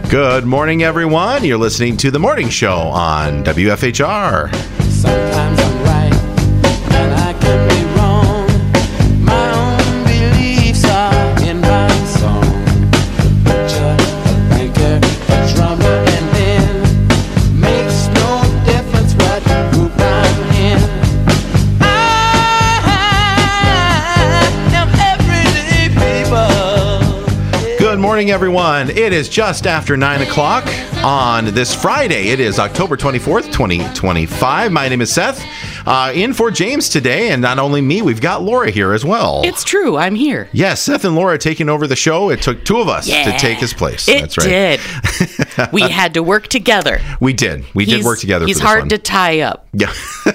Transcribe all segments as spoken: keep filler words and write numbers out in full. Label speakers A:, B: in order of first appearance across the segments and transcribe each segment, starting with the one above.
A: Good morning, everyone. You're listening to The Morning Show on W F H R.
B: Sometimes I'm right, and I can be wrong. My own beliefs are in my song. A butcher, a banker, a drummer, and then makes no difference what group I'm in. I am everyday people.
A: Good morning, everyone. It is just after nine o'clock on this Friday. It is October twenty-fourth, twenty twenty-five. My name is Seth. Uh, in for James today, and not only me, we've got Laura here as well.
C: It's true. I'm here.
A: Yes, Seth and Laura taking over the show. It took two of us
C: Yeah,
A: to take his place.
C: It
A: That's right.
C: did. We had to work together.
A: We did. We did
C: He's-
A: work together
C: He's
A: for this
C: hard
A: one.
C: to tie up.
A: Yeah.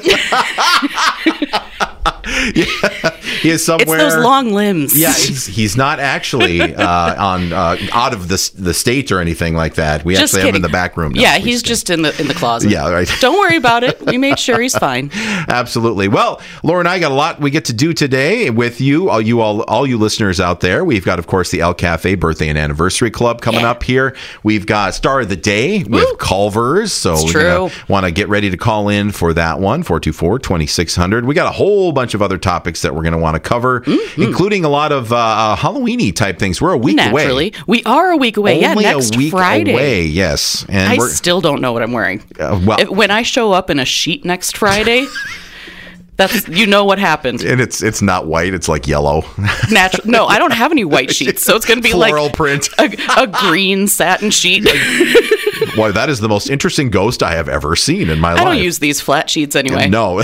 A: Yeah. He is somewhere.
C: It's those long limbs.
A: Yeah, he's, he's not actually uh, on uh, out of the the state or anything like that. We
C: Just
A: actually have him in
C: kidding.
A: the back room. now.
C: Yeah,
A: We
C: he's
A: stay-
C: just in the in the closet.
A: Yeah, right.
C: Don't worry about it. We made sure he's fine.
A: Absolutely. Well, Laura and I got a lot we get to do today with you, all you all, all you listeners out there. We've got, of course, the El Cafe Birthday and Anniversary Club coming
C: Yeah.
A: up here. We've got Star of the Day with
C: Woo.
A: Culver's. So
C: It's
A: we're
C: true.
A: want to get ready to call in for that one, four two four, two six zero zero. We got a whole bunch of other topics that we're going to want to cover,
C: Mm-hmm.
A: including a lot of uh, uh, Halloween-y type things. We're a week away.
C: Naturally, we are a week away.
A: Only
C: yeah, next
A: a week
C: Friday.
A: away, yes. And
C: I
A: we're,
C: still don't know what I'm wearing.
A: Uh, well-
C: If- when I show up in a sheet next Friday, that's you know what happened.
A: and it's it's not white, it's like yellow.
C: Natural. No, I don't have any white sheets, so it's going to be
A: Floral
C: like
A: print.
C: a, a green satin sheet.
A: Boy, that is the most interesting ghost I have ever seen in my life.
C: I don't use these flat sheets anyway.
A: No.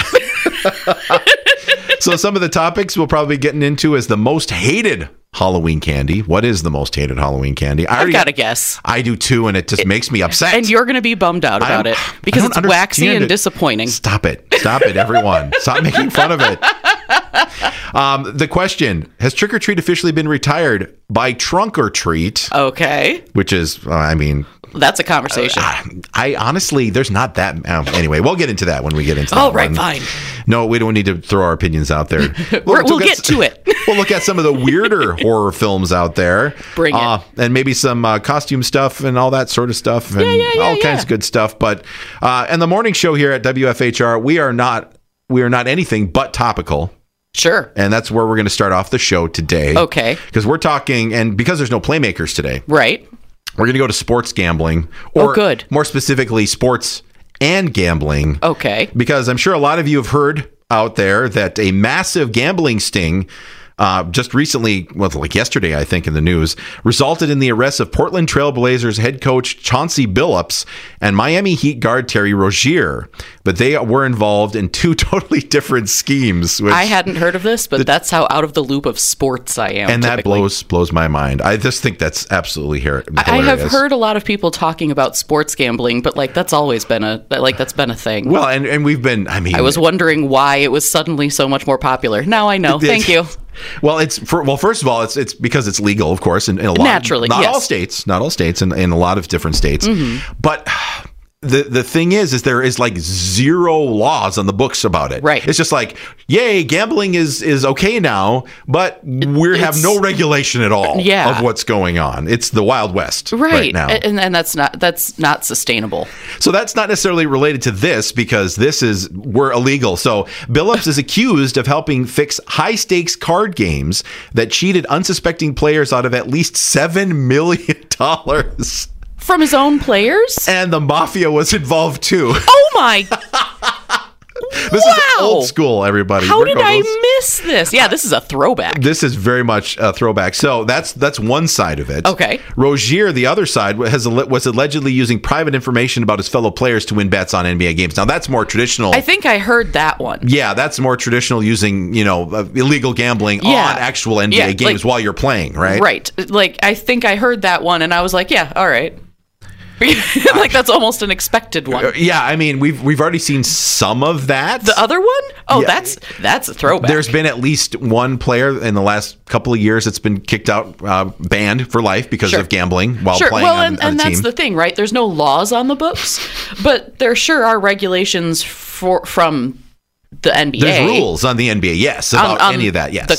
A: So some of the topics we'll probably be getting into is the most hated Halloween candy. What is the most hated Halloween candy? I
C: I've
A: already-
C: got to guess.
A: I do too, and it just makes me upset.
C: And you're going to be bummed out about
A: I'm-
C: it
A: I
C: because
A: don't
C: it's waxy
A: understand
C: and
A: it.
C: disappointing.
A: Stop it. Stop it, everyone. Stop making fun of it. Um, the question, has Trick or Treat officially been retired by Trunk or Treat?
C: Okay.
A: Which is, uh, I mean,
C: That's a conversation.
A: I honestly, there's not that. Um, anyway, we'll get into that when we get into that.
C: Oh, right,
A: one.
C: fine.
A: No, we don't need to throw our opinions out there.
C: We're- we'll
A: look
C: get
A: at-
C: to it.
A: We'll look at some of the weirder horror films out there.
C: Bring it.
A: Uh, and maybe some uh, costume stuff and all that sort of stuff and
C: Yeah, yeah, yeah,
A: all kinds
C: yeah.
A: of good stuff. But uh, and the morning show here at W F H R, we are not we are not anything but topical.
C: Sure.
A: And that's where we're going to start off the show today.
C: Okay.
A: Because we're talking, and because there's no playmakers today,
C: Right.
A: we're going to go to sports gambling. Or
C: Oh, good.
A: more specifically, sports and gambling.
C: Okay.
A: Because I'm sure a lot of you have heard out there that a massive gambling sting uh, just recently, well, like yesterday, I think, in the news, resulted in the arrest of Portland Trail Blazers head coach Chauncey Billups and Miami Heat guard Terry Rozier. But they were involved in two totally different schemes. Which,
C: I hadn't heard of this, but that's how out of the loop of sports I am.
A: and that
C: typically.
A: blows blows my mind. I just think that's absolutely her- hilarious.
C: I have heard a lot of people talking about sports gambling, but like that's always been a like that's been a thing.
A: Well, and, and we've been, I mean...
C: I was wondering why it was suddenly so much more popular. Now I know. Thank you.
A: Well, it's for, well. First of all, it's it's because it's legal, of course, in, in a lot.
C: Naturally,
A: not
C: yes.
A: all states, not all states, in, in a lot of different states.
C: Mm-hmm.
A: But the the thing is, is there is like zero laws on the books about it.
C: Right.
A: It's just like, yay, gambling is is okay now, but we have
C: It's-
A: no regulation at all
C: Yeah.
A: of what's going on. It's the Wild West right,
C: Right.
A: now.
C: And and that's not that's not sustainable.
A: So that's not necessarily related to this because this is we're illegal. So Billups is accused of helping fix high stakes card games that cheated unsuspecting players out of at least seven million dollars.
C: From his own players?
A: And the mafia was involved too.
C: Oh my
A: This
C: wow.
A: is old school, everybody.
C: How
A: We're
C: did
A: going
C: I
A: those-
C: miss this? Yeah, this is a throwback.
A: This is very much a throwback. So that's that's one side of it.
C: Okay.
A: Rozier, the other side, has was allegedly using private information about his fellow players to win bets on N B A games. Now that's more traditional.
C: I think I heard that one.
A: Yeah, that's more traditional using, you know, uh, illegal gambling
C: Yeah.
A: on actual N B A
C: Yeah,
A: games
C: like-
A: while you're playing, right?
C: Right. Like I think I heard that one and I was like, yeah, all right. Like that's almost an expected one.
A: Uh, Yeah, I mean, we've we've already seen some of that.
C: The other one? Oh,
A: Yeah.
C: that's that's a throwback.
A: There's been at least one player in the last couple of years that's been kicked out, uh, banned for life because
C: Sure.
A: of gambling while
C: sure.
A: playing
C: well,
A: on,
C: and,
A: on
C: and
A: a
C: that's
A: team.
C: the thing, right? There's no laws on the books, but there sure are regulations for from the N B A.
A: There's rules on the N B A, yes, about
C: on- on
A: any of that, yes.
C: The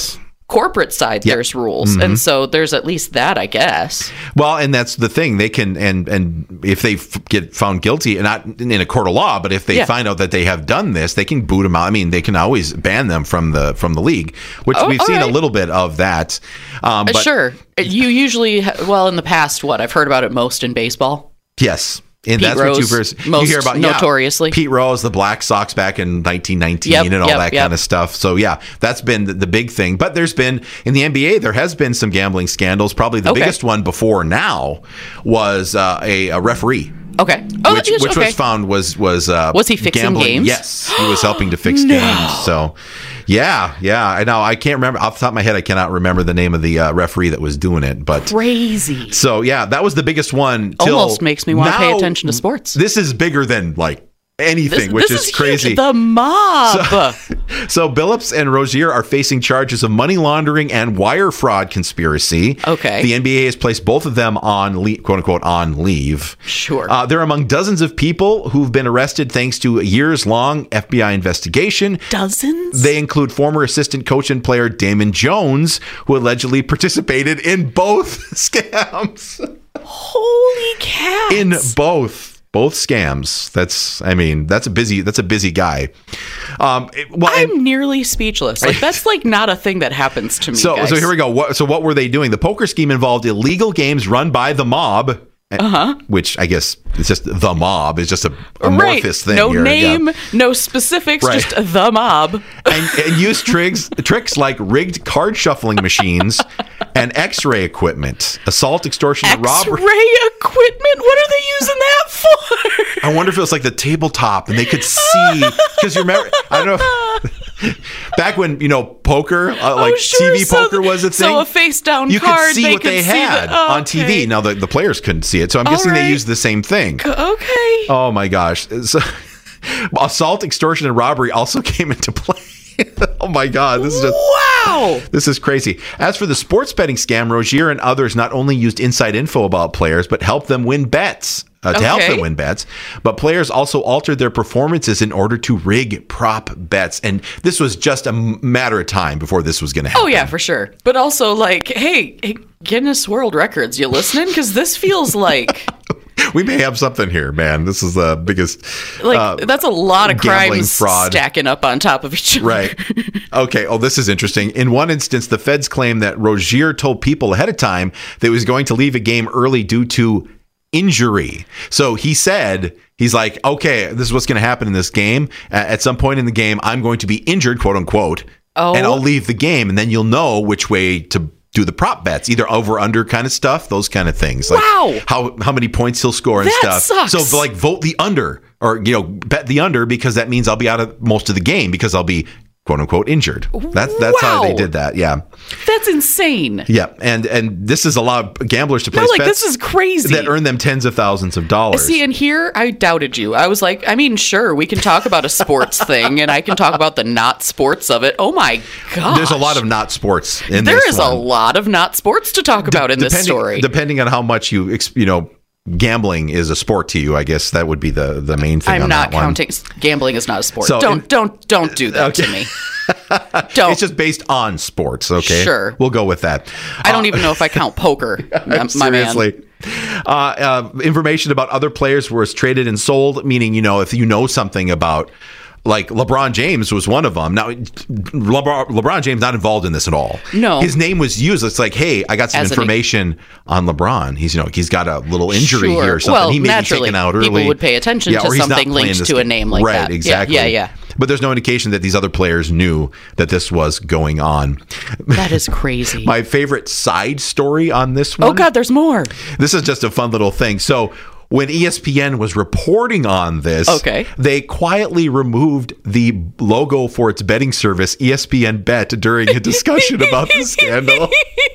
C: corporate side,
A: Yeah.
C: there's rules. And so there's at least that, I guess.
A: Well, and that's the thing. They can, and and if they f- get found guilty, and not in a court of law, but if they
C: Yeah.
A: find out that they have done this, they can boot them out. I mean, they can always ban them from the from the league, which
C: Oh,
A: we've
C: all
A: seen
C: right.
A: a little bit of that. Um,
C: Uh,
A: but
C: sure. You usually, ha- well, in the past, what? I've heard about it most in baseball.
A: yes. And
C: Pete
A: that's what you
C: Rose,
A: first you
C: most
A: hear about. yeah.
C: notoriously.
A: Pete Rose, the Black Sox back in nineteen nineteen,
C: Yep,
A: and all
C: yep,
A: that
C: yep.
A: kind of stuff. So yeah, that's been the, the big thing. But there's been in the N B A, there has been some gambling scandals. Probably the
C: Okay.
A: biggest one before now was uh, a, a referee.
C: Okay. Oh,
A: which
C: yes,
A: which
C: okay.
A: was found was was uh,
C: Was he fixing
A: gambling.
C: games?
A: Yes, he was helping to fix
C: No.
A: games. So, yeah, yeah. I know. I can't remember off the top of my head. I cannot remember the name of the uh, referee that was doing it. But
C: Crazy.
A: so yeah, that was the biggest one. Till
C: Almost makes me want to pay
A: now.
C: attention to sports.
A: This is bigger than like anything,
C: This,
A: which
C: this
A: is, crazy.
C: Huge. The mob.
A: So Billups and Rozier are facing charges of money laundering and wire fraud conspiracy.
C: Okay.
A: The N B A has placed both of them on le- quote unquote on leave.
C: Sure.
A: Uh, they're among dozens of people who've been arrested thanks to a years long F B I investigation.
C: Dozens?
A: They include former assistant coach and player Damon Jones, who allegedly participated in both scams.
C: Holy cats.
A: In both. Both scams. That's, I mean, that's a busy, that's a busy guy. Um, it- well, and-
C: I'm nearly speechless. Like, that's like not a thing that happens to me.
A: So,
C: guys.
A: so here we go. What, so, what were they doing? The poker scheme involved illegal games run by the mob, uh-huh. which I guess it's just the mob. It's just a amorphous thing.
C: No
A: here.
C: name,
A: Yeah.
C: no specifics,
A: Right.
C: just the mob.
A: And, and use tricks, tricks like rigged card shuffling machines and X-ray equipment, assault, extortion, and robbery.
C: X-ray equipment? What are they using that for?
A: I wonder if it was like the tabletop and they could see, because you remember, I don't know, back when, you know, poker, uh, like
C: Oh, sure.
A: T V
C: So
A: poker
C: th-
A: was a thing.
C: So a face down
A: you
C: card,
A: could see
C: they
A: what
C: could
A: they
C: see
A: had
C: the, oh,
A: on T V.
C: okay.
A: Now the, the players couldn't see it, so I'm
C: All
A: guessing
C: right.
A: they used the same thing.
C: Okay.
A: Oh my gosh! So, assault, extortion, and robbery also came into play. Oh my god, this is just
C: Wow.
A: this is crazy. As for the sports betting scam, Rozier and others not only used inside info about players, but helped them win bets. Uh, to help
C: Okay.
A: them win bets, but players also altered their performances in order to rig prop bets, and this was just a m- matter of time before this was going to happen.
C: Oh yeah, for sure. But also, like, hey, hey Guinness World Records, you listening? Because this feels like,
A: We may have something here, man. This is the biggest,
C: like
A: uh,
C: that's a lot of
A: gambling
C: crimes
A: fraud.
C: stacking up on top of each other.
A: Right. Okay. Oh, this is interesting. In one instance, the feds claim that Rozier told people ahead of time that he was going to leave a game early due to injury. So he said, he's like, okay, this is what's going to happen in this game. Uh, at some point in the game, I'm going to be injured, quote unquote,
C: Oh.
A: and I'll leave the game. And then you'll know which way to do the prop bets, either over under kind of stuff, those kind of things. Like
C: Wow.
A: how how many points he'll score and
C: That
A: stuff.
C: sucks.
A: So like vote the under, or you know, bet the under, because that means I'll be out of most of the game because I'll be quote unquote injured. That's that's how they
C: Wow.
A: did that. Yeah.
C: That's insane.
A: Yeah. And and this is a lot of gamblers to
C: No,
A: place
C: like
A: bets
C: this is crazy.
A: that earn them tens of thousands of dollars.
C: See, and here I doubted you. I was like, I mean, sure, we can talk about a sports thing, and I can talk about the not sports of it. Oh my god,
A: There's a lot of not sports in
C: There
A: this
C: is a
A: one.
C: lot of not sports to talk about in this
A: depending,
C: story.
A: Depending on how much you ex- you know gambling is a sport to you, I guess that would be the the main thing.
C: I'm
A: on
C: not
A: that one.
C: counting. Gambling is not a sport.
A: So
C: don't
A: in-
C: don't don't do that
A: Okay.
C: to me. Don't.
A: It's just based on sports. Okay,
C: Sure.
A: we'll go with that.
C: I don't even know if I count poker, my, my man.
A: Seriously. Uh, uh, information about other players was traded and sold, meaning, you know, if you know something about, like LeBron James was one of them. Now, LeBron, LeBron James not involved in this at all.
C: No.
A: His name was used. It's like, hey, I got some
C: As an-
A: information on LeBron. He's, you know, he's got a little injury
C: Sure.
A: here or something.
C: Well,
A: he may
C: naturally,
A: be taken out early.
C: people would pay attention to
A: or he's not
C: something
A: playing
C: linked
A: this
C: to a
A: game.
C: name like
A: right,
C: that. Yeah,
A: exactly.
C: yeah, yeah.
A: But there's no indication that these other players knew that this was going on.
C: That is crazy.
A: My favorite side story on this one.
C: Oh God, there's more.
A: This is just a fun little thing. So when E S P N was reporting on this,
C: Okay.
A: they quietly removed the logo for its betting service, E S P N Bet, during a discussion about the scandal.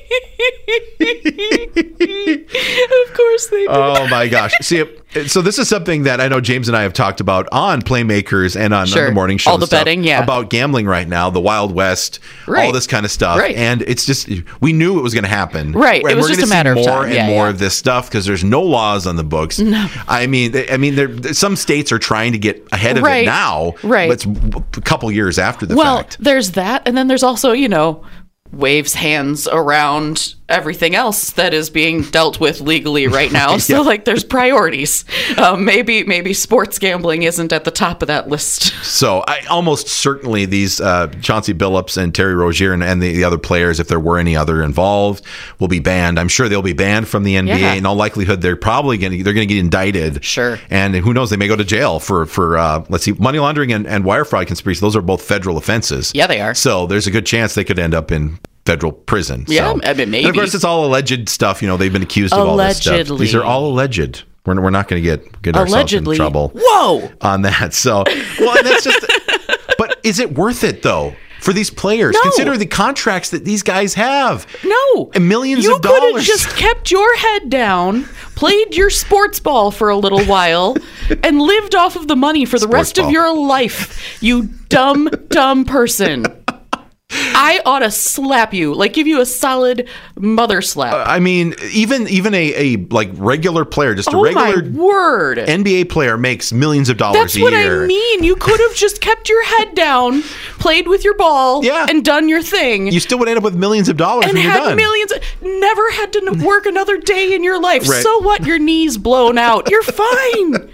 C: Of course they do.
A: Oh my gosh. See, so this is something that I know James and I have talked about on Playmakers and on, on
C: Sure.
A: the morning show.
C: All
A: and
C: the
A: stuff
C: betting, yeah.
A: About gambling right now, the Wild West, all
C: Right.
A: this kind of stuff.
C: Right.
A: And it's just, we knew it was going to happen.
C: Right. It
A: And
C: was
A: we're
C: just
A: gonna
C: a matter
A: see
C: of
A: more
C: time.
A: and
C: Yeah,
A: more
C: yeah.
A: of this stuff because there's no laws on the books. No. I mean, they- I mean, there some states are trying to get ahead of
C: Right.
A: it now.
C: Right.
A: But it's a couple years after the
C: Well,
A: fact.
C: there's that, and then there's also, you know, waves hands around everything else that is being dealt with legally right now. So
A: Yeah.
C: like there's priorities. Um, maybe maybe sports gambling isn't at the top of that list.
A: So I almost certainly these uh, Chauncey Billups and Terry Rozier and, and the, the other players, if there were any other involved, will be banned. I'm sure they'll be banned from the N B A.
C: Yeah.
A: In all likelihood, they're probably going to they're going to get indicted.
C: Sure.
A: And who knows? They may go to jail for for uh, let's see, money laundering and, and wire fraud conspiracy. Those are both federal offenses.
C: Yeah, they are.
A: So there's a good chance they could end up in federal prison.
C: Yeah,
A: so.
C: I mean, maybe.
A: And of course, it's all alleged stuff. You know, they've been accused of all this stuff.
C: Allegedly.
A: These are all alleged. We're, we're not going to get get ourselves
C: Allegedly.
A: in trouble.
C: Whoa.
A: On that. So, well, and that's just. But is it worth it though for these players?
C: No.
A: Consider the contracts that these guys have.
C: No.
A: And millions
C: you
A: of dollars.
C: You could have just kept your head down, played your sports ball for a little while, and lived off of the money for the
A: Sports
C: rest
A: ball.
C: of your life. You dumb, dumb person. I ought to slap you, like give you a solid mother slap.
A: I mean, even even a, a like regular player, just a
C: oh
A: regular
C: my word.
A: N B A player makes millions of dollars
C: That's
A: a
C: what
A: year.
C: I mean. You could have just kept your head down, played with your ball,
A: Yeah.
C: and done your thing.
A: You still would end up with millions of dollars
C: and
A: when you're
C: had
A: done.
C: millions, never had to n- work another day in your life.
A: Right.
C: So what? Your knees blown out. You're fine.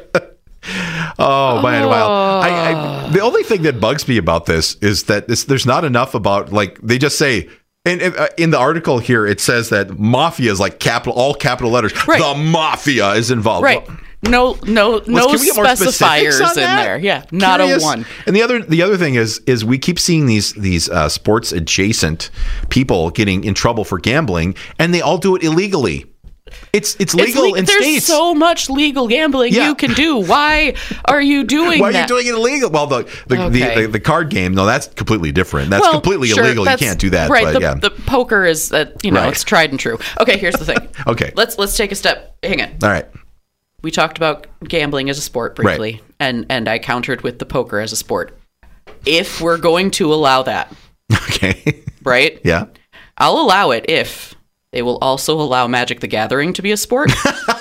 A: Oh man, well, I, I, the only thing that bugs me about this is that this, there's not enough about like they just say. In, in, uh, in the article here, it says that mafia is like capital, all capital letters.
C: Right.
A: The mafia is involved.
C: Right.
A: Well,
C: No, no, no
A: can we get more specifics
C: specifiers
A: on
C: in
A: that?
C: there. Yeah, not
A: Curious.
C: a one.
A: And the other, the other thing is, is we keep seeing these these uh, sports adjacent people getting in trouble for gambling, and they all do it illegally. It's it's
C: It's
A: legal
C: le-
A: in
C: there's
A: states.
C: so much legal gambling
A: Yeah.
C: you can do. Why are you doing
A: Why are
C: that?
A: you doing it illegal? Well, the the,
C: Okay.
A: the, the the card game, no, that's completely different. That's
C: Well,
A: completely
C: sure,
A: illegal. You
C: that's-
A: can't do that.
C: Right.
A: But
C: the,
A: yeah.
C: the poker is that you know
A: Right.
C: it's tried and true. Okay, here's the thing.
A: Okay.
C: Let's let's take a step. Hang on.
A: All right.
C: We talked about gambling as a sport briefly,
A: Right.
C: and and I countered with the poker as a sport. If we're going to allow that,
A: Okay.
C: right?
A: Yeah.
C: I'll allow it if they will also allow Magic the Gathering to be a sport.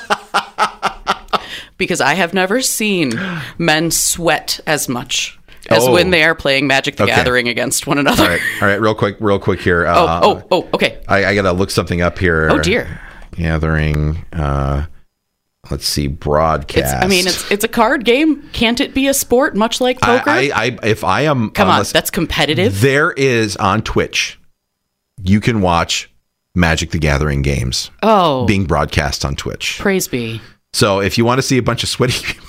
C: Because I have never seen men sweat as much as
A: Oh.
C: when they are playing Magic the
A: Okay.
C: Gathering against one another.
A: All right. All right. Real quick. Real quick here.
C: Oh,
A: Uh,
C: oh, oh, okay.
A: I, I gotta look something up here.
C: Oh, dear.
A: Gathering. Uh, let's see.
C: It's,
A: Broadcast.
C: I mean, it's it's a card game. Can't it be a sport, much like poker?
A: I, I, I if I am
C: Come on,
A: unless-
C: that's competitive.
A: There is on Twitch. You can watch Magic the Gathering games
C: Oh,
A: being broadcast on Twitch.
C: praise be.
A: So if you want to see a bunch of sweaty people,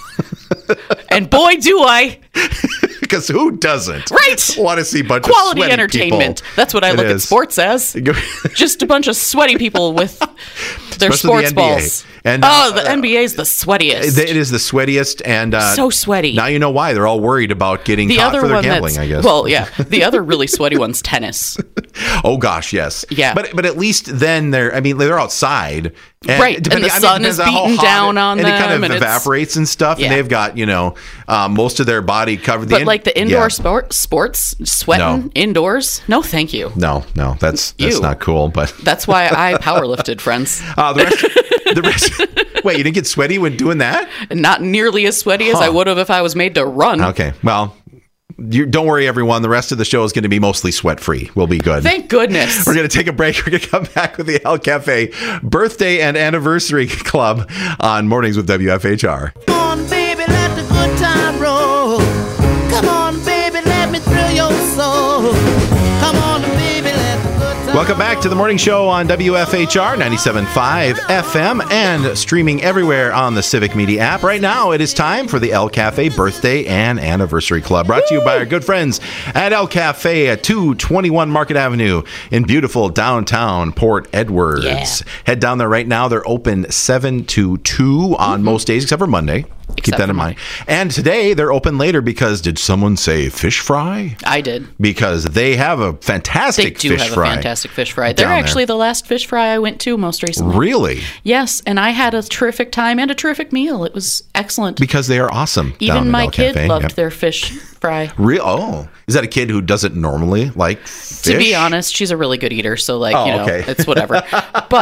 C: And boy, do I.
A: because who doesn't
C: Right.
A: want to see a bunch
C: Quality
A: of sweaty
C: entertainment.
A: people?
C: That's what I
A: It
C: look at
A: is.
C: sports as. Just a bunch of sweaty people with their
A: Especially the
C: sports
A: N B A.
C: balls.
A: And,
C: oh,
A: uh,
C: the N B A is the sweatiest.
A: It is the sweatiest, and uh,
C: So sweaty.
A: Now you know why they're all worried about getting
C: the
A: caught
C: other
A: for their
C: one
A: gambling.
C: that's
A: I guess.
C: well, yeah. The other really sweaty one's tennis.
A: Oh gosh, yes.
C: Yeah.
A: But but at least then they're. I mean, they're outside. And
C: Right, and
A: depending-
C: the
A: I mean,
C: sun
A: depends
C: is
A: on how
C: beating
A: hot
C: down
A: it-
C: on
A: and it kind
C: them,
A: of
C: and it's-
A: evaporates and stuff.
C: Yeah.
A: And they've got you know uh, most of their body covered.
C: But
A: in-
C: like the indoor
A: yeah.
C: sport, sports, sweating
A: No.
C: indoors, no, thank you.
A: No, no, that's that's
C: Ew.
A: not cool. But
C: That's why I powerlifted, friends.
A: uh, the rest, the rest. Wait, you didn't get sweaty when doing that?
C: Not nearly as sweaty as I
A: Huh.
C: would have if I was made to run.
A: Okay, well, you, don't worry, everyone. The rest of the show is going to be mostly sweat free. We'll be good.
C: Thank goodness.
A: We're going to take a break. We're going to come back with the El Cafe Birthday and Anniversary Club on Mornings with W F H R.
D: Come on, baby, let the good time roll. Come on, baby, let me thrill your soul. Come on, baby, let the good time
A: Welcome back to the morning show on W F H R ninety-seven point five F M and streaming everywhere on the Civic Media app. Right now, it is time for the El Cafe Birthday and Anniversary Club, brought to you by our good friends at El Cafe at two twenty-one Market Avenue in beautiful downtown Port Edwards.
C: Yeah.
A: Head down there right now. They're open seven to two on most days except for Monday. Keep
C: Except
A: that
C: for
A: in mind. And today they're open later because did someone say fish fry?
C: I did.
A: Because they have a
C: They
A: fantastic
C: do
A: fish
C: have
A: fry.
C: a fantastic fish fry. They're
A: down there.
C: actually the last fish fry I went to most recently.
A: Really?
C: Yes, and I had a terrific time and a terrific meal. It was excellent.
A: Because they are awesome. down
C: Even
A: at
C: my
A: El
C: kid
A: Cafe.
C: loved
A: Yep.
C: their fish fry.
A: Real? Oh, is that a kid who doesn't normally like fish?
C: To be honest, she's a really good eater, so like
A: Oh,
C: you know,
A: okay.
C: it's whatever. But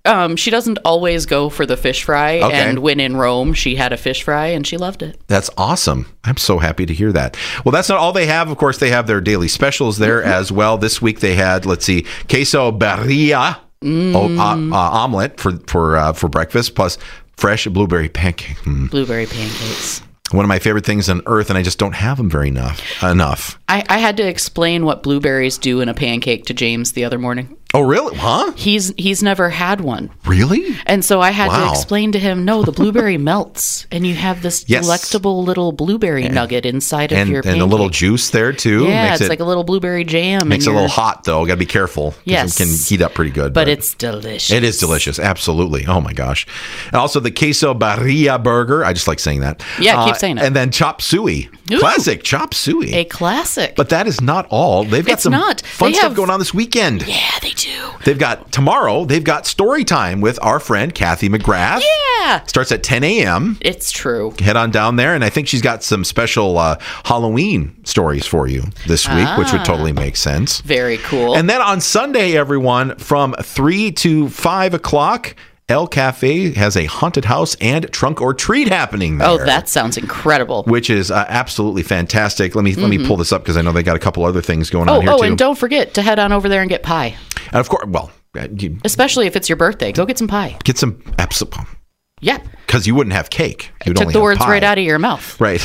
C: Um, she doesn't always go for the fish fry.
A: Okay.
C: And when in Rome, she had a fish fry and she loved it.
A: That's awesome. I'm so happy to hear that. Well, that's not all they have. Of course, they have their daily specials there
C: Mm-hmm.
A: as well. This week they had, let's see, queso barilla
C: Mm.
A: oh, uh, uh, omelet for for uh, for breakfast, plus fresh blueberry pancake. Mm.
C: Blueberry pancakes.
A: One of my favorite things on earth, and I just don't have them very enough. Enough.
C: I, I had to explain what blueberries do in a pancake to James the other morning.
A: Oh, really? Huh?
C: He's he's never had one.
A: Really?
C: And so I had
A: Wow.
C: to explain to him, no, the blueberry melts and you have this
A: Yes.
C: delectable little blueberry nugget inside of
A: And
C: your
A: and
C: pancake.
A: a little juice there too.
C: Yeah,
A: makes
C: it's
A: it,
C: like a little blueberry jam.
A: makes it
C: in
A: a little
C: your-
A: hot though. Got to be careful. 'cause
C: Yes.
A: it can heat up pretty good.
C: But it's delicious.
A: It is delicious. Absolutely. Oh my gosh. And also the queso barilla burger. I just like saying that.
C: Yeah, keep saying it.
A: And then chop suey.
C: Ooh.
A: Classic chop suey.
C: A classic.
A: But that is not all. They've got
C: It's
A: some
C: not.
A: fun
C: They
A: stuff
C: have-
A: going on this weekend.
C: yeah, they do.
A: They've got tomorrow, they've got story time with our friend Kathy McGrath.
C: Yeah.
A: Starts at ten a.m.
C: It's true.
A: Head on down there, and I think she's got some special uh, Halloween stories for you this week, which would totally make sense.
C: Very cool.
A: And then on Sunday, everyone, from three to five o'clock, El Cafe has a haunted house and trunk or treat happening there.
C: oh, that sounds incredible.
A: Which is uh, absolutely fantastic. Let me let me pull this up because I know they got a couple other things going
C: Oh,
A: on here
C: oh,
A: too.
C: and don't forget to head on over there and get pie.
A: And of course, well, uh, you
C: Especially if it's your birthday. Go get some pie.
A: get some absolutely
C: Yeah.
A: because you wouldn't have cake. You'd
C: Took
A: only
C: the
A: have
C: words
A: pie.
C: right out of your mouth.
A: Right.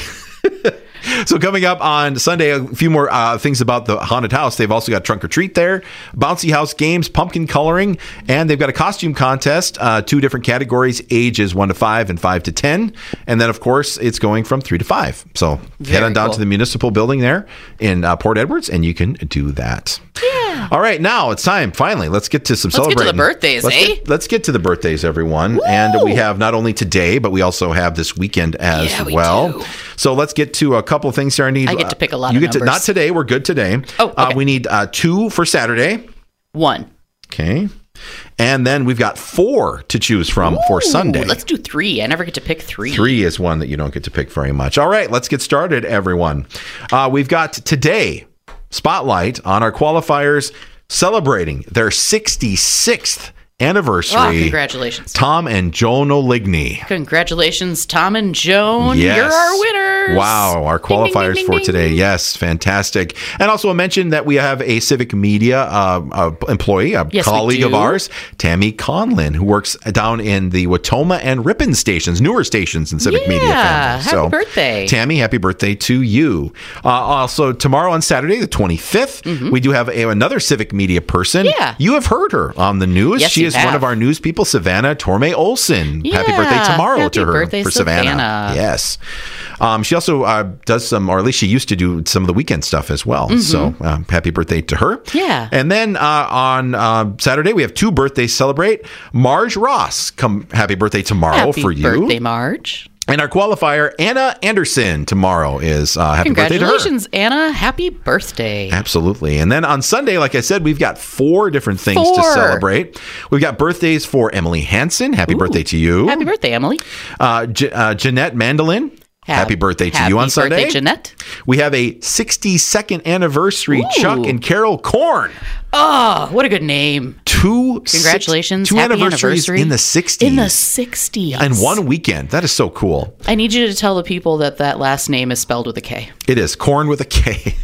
A: So coming up on Sunday, a few more uh, things about the haunted house. They've also got trunk or treat there, bouncy house games, pumpkin coloring, and they've got a costume contest. Uh, two different categories: ages one to five and five to ten. And then, of course, it's going from three to five. So head
C: Very
A: on down
C: cool.
A: to the municipal building there in uh, Port Edwards, and you can do that. Yeah. All right, now it's time. Finally, let's get to some
C: Let's get to the
A: celebrating.
C: birthdays,
A: let's
C: eh?
A: Get, let's get to the birthdays, everyone. And we have not only today, but we also have this weekend as
C: Yeah, we
A: well.
C: do.
A: So let's get to a couple of things here. I need.
C: I get to pick a lot
A: You
C: of
A: get to
C: numbers.
A: not today. We're good today.
C: Oh,
A: uh,
C: okay.
A: we need uh, two for Saturday.
C: One.
A: Okay, and then we've got four to choose from for
C: Ooh,
A: Sunday.
C: Let's do three. I never get to pick three.
A: Three is one that you don't get to pick very much. All right, let's get started, everyone. Uh, we've got today spotlight on our qualifiers celebrating their sixty-sixth anniversary.
C: Oh, congratulations.
A: Tom and Joan O'Ligny.
C: Congratulations, Tom and Joan.
A: Yes.
C: You're our winners.
A: Wow, our
C: Ding, ding, ding,
A: qualifiers
C: ding,
A: for
C: ding.
A: today. Yes, fantastic. And also a mention that we have a civic media uh, uh, employee, a
C: Yes, we
A: colleague of
C: do.
A: ours, Tammy Conlin, who works down in the Watoma and Ripon stations, newer stations in civic media
C: Yeah,
A: family.
C: happy birthday.
A: Tammy, happy birthday to you. Uh, also, tomorrow on Saturday, the twenty-fifth, we do have a, another civic media person.
C: Mm-hmm. Yeah.
A: You have heard her on the news.
C: Yes,
A: she
C: you
A: is one
C: have.
A: of our news people, Savannah Torme Olson. happy
C: Yeah,
A: birthday tomorrow
C: happy
A: to her
C: birthday,
A: for Savannah.
C: Savannah.
A: Yes. Um, she also uh, does some, or at least she used to do some of the weekend stuff as well. So um, happy birthday to her.
C: Mm-hmm. Yeah.
A: And then uh, on uh, Saturday, we have two birthdays to celebrate. Marge Ross, come happy birthday tomorrow
C: Happy
A: for you.
C: birthday, Marge.
A: And our qualifier, Anna Anderson, tomorrow is uh, happy birthday to her.
C: Congratulations, Anna. Happy birthday.
A: Absolutely. And then on Sunday, like I said, we've got four different things to
C: Four.
A: celebrate. We've got birthdays for Emily Hansen. Happy
C: Ooh.
A: birthday to you.
C: Happy birthday, Emily.
A: Uh, J- uh, Jeanette Mandolin. Happy birthday to you on Sunday.
C: Happy birthday, Jeanette.
A: We have a sixty-second anniversary, Chuck
C: Ooh.
A: and Carol Korn.
C: Oh, what a good name.
A: Two
C: Congratulations.
A: six- two
C: Happy
A: anniversaries
C: anniversary.
A: in the sixties.
C: In the sixties.
A: in one weekend. That is so cool.
C: I need you to tell the people that that last name is spelled with a K.
A: It is Korn with a K.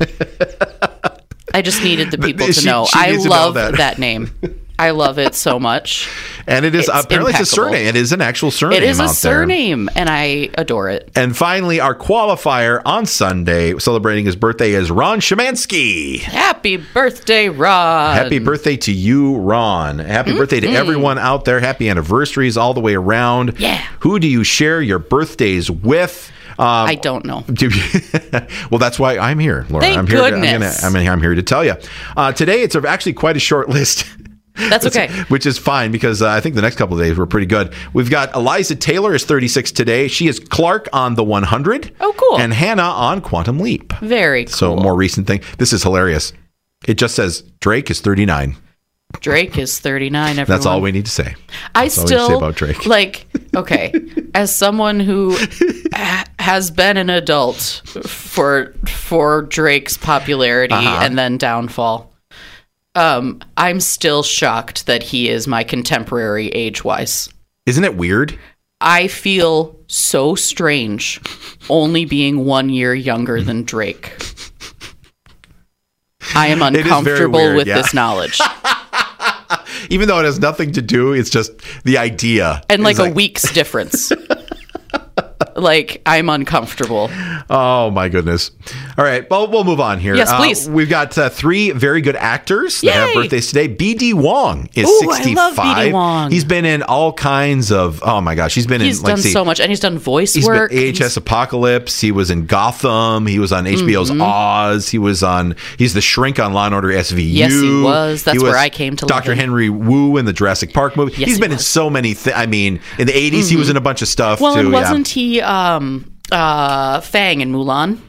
C: I just needed the people to
A: She-
C: know.
A: she
C: I
A: needs to know
C: love
A: that.
C: that. name. I love it so much.
A: And it is
C: It's
A: apparently it's a
C: impeccable.
A: surname. It is an actual surname.
C: It is a
A: out there.
C: surname, and I adore it.
A: And finally, our qualifier on Sunday, celebrating his birthday, is Ron Shemansky.
C: Happy birthday, Ron.
A: Happy birthday to you, Ron. Happy birthday to everyone out there. Happy anniversaries all the way around.
C: Yeah.
A: Who do you share your birthdays with? Um,
C: I don't know.
A: Do you- well, that's why I'm here, Laura.
C: Thank
A: I'm here. To, I'm, gonna,
C: goodness.
A: I'm, gonna, I'm here to tell you. Uh, today, it's actually quite a short list.
C: That's okay.
A: Which is fine because uh, I think the next couple of days were pretty good. We've got Eliza Taylor is thirty-six today. She is Clark on the one hundred.
C: Oh, cool.
A: And Hannah on Quantum Leap.
C: Very cool.
A: So more recent thing. This is hilarious. It just says Drake is thirty-nine.
C: Drake is thirty-nine. Everyone.
A: That's all we need to say.
C: I
A: all we
C: still
A: say about Drake.
C: like. Okay, as someone who ha- has been an adult for for Drake's popularity
A: Uh-huh.
C: and then downfall, Um, I'm still shocked that he is my contemporary age-wise.
A: Isn't it weird?
C: I feel so strange only being one year younger than Drake. I am
A: is very
C: uncomfortable
A: weird,
C: with
A: yeah.
C: this knowledge.
A: Even though it has nothing to do, it's just the idea.
C: And like
A: It's
C: a week's difference. Like, I'm uncomfortable.
A: Oh, my goodness. All right. Well, we'll move on here.
C: Yes,
A: Uh,
C: please.
A: we've got uh, three very good actors that have
C: Yay.
A: birthdays today. B D Wong is
C: Ooh, I
A: sixty-five.
C: love B D Wong.
A: He's been in all kinds of, oh my gosh, he's been
C: He's
A: in, like,
C: done
A: see,
C: so much, and he's done voice
A: He's
C: work.
A: been A H S Apocalypse. He was in Gotham. He was on H B O's
C: Mm-hmm.
A: Oz. He was on. He's the Shrink on Law and Order S V U.
C: Yes, he was. That's where I came to love
A: Doctor
C: him.
A: Henry Wu in the Jurassic Park movie.
C: Yes,
A: he's
C: he
A: been in
C: was.
A: so many. Th- I mean, in the eighties, he was in a bunch of stuff
C: well,
A: too.
C: and
A: yeah.
C: wasn't he um, uh, Fang in Mulan?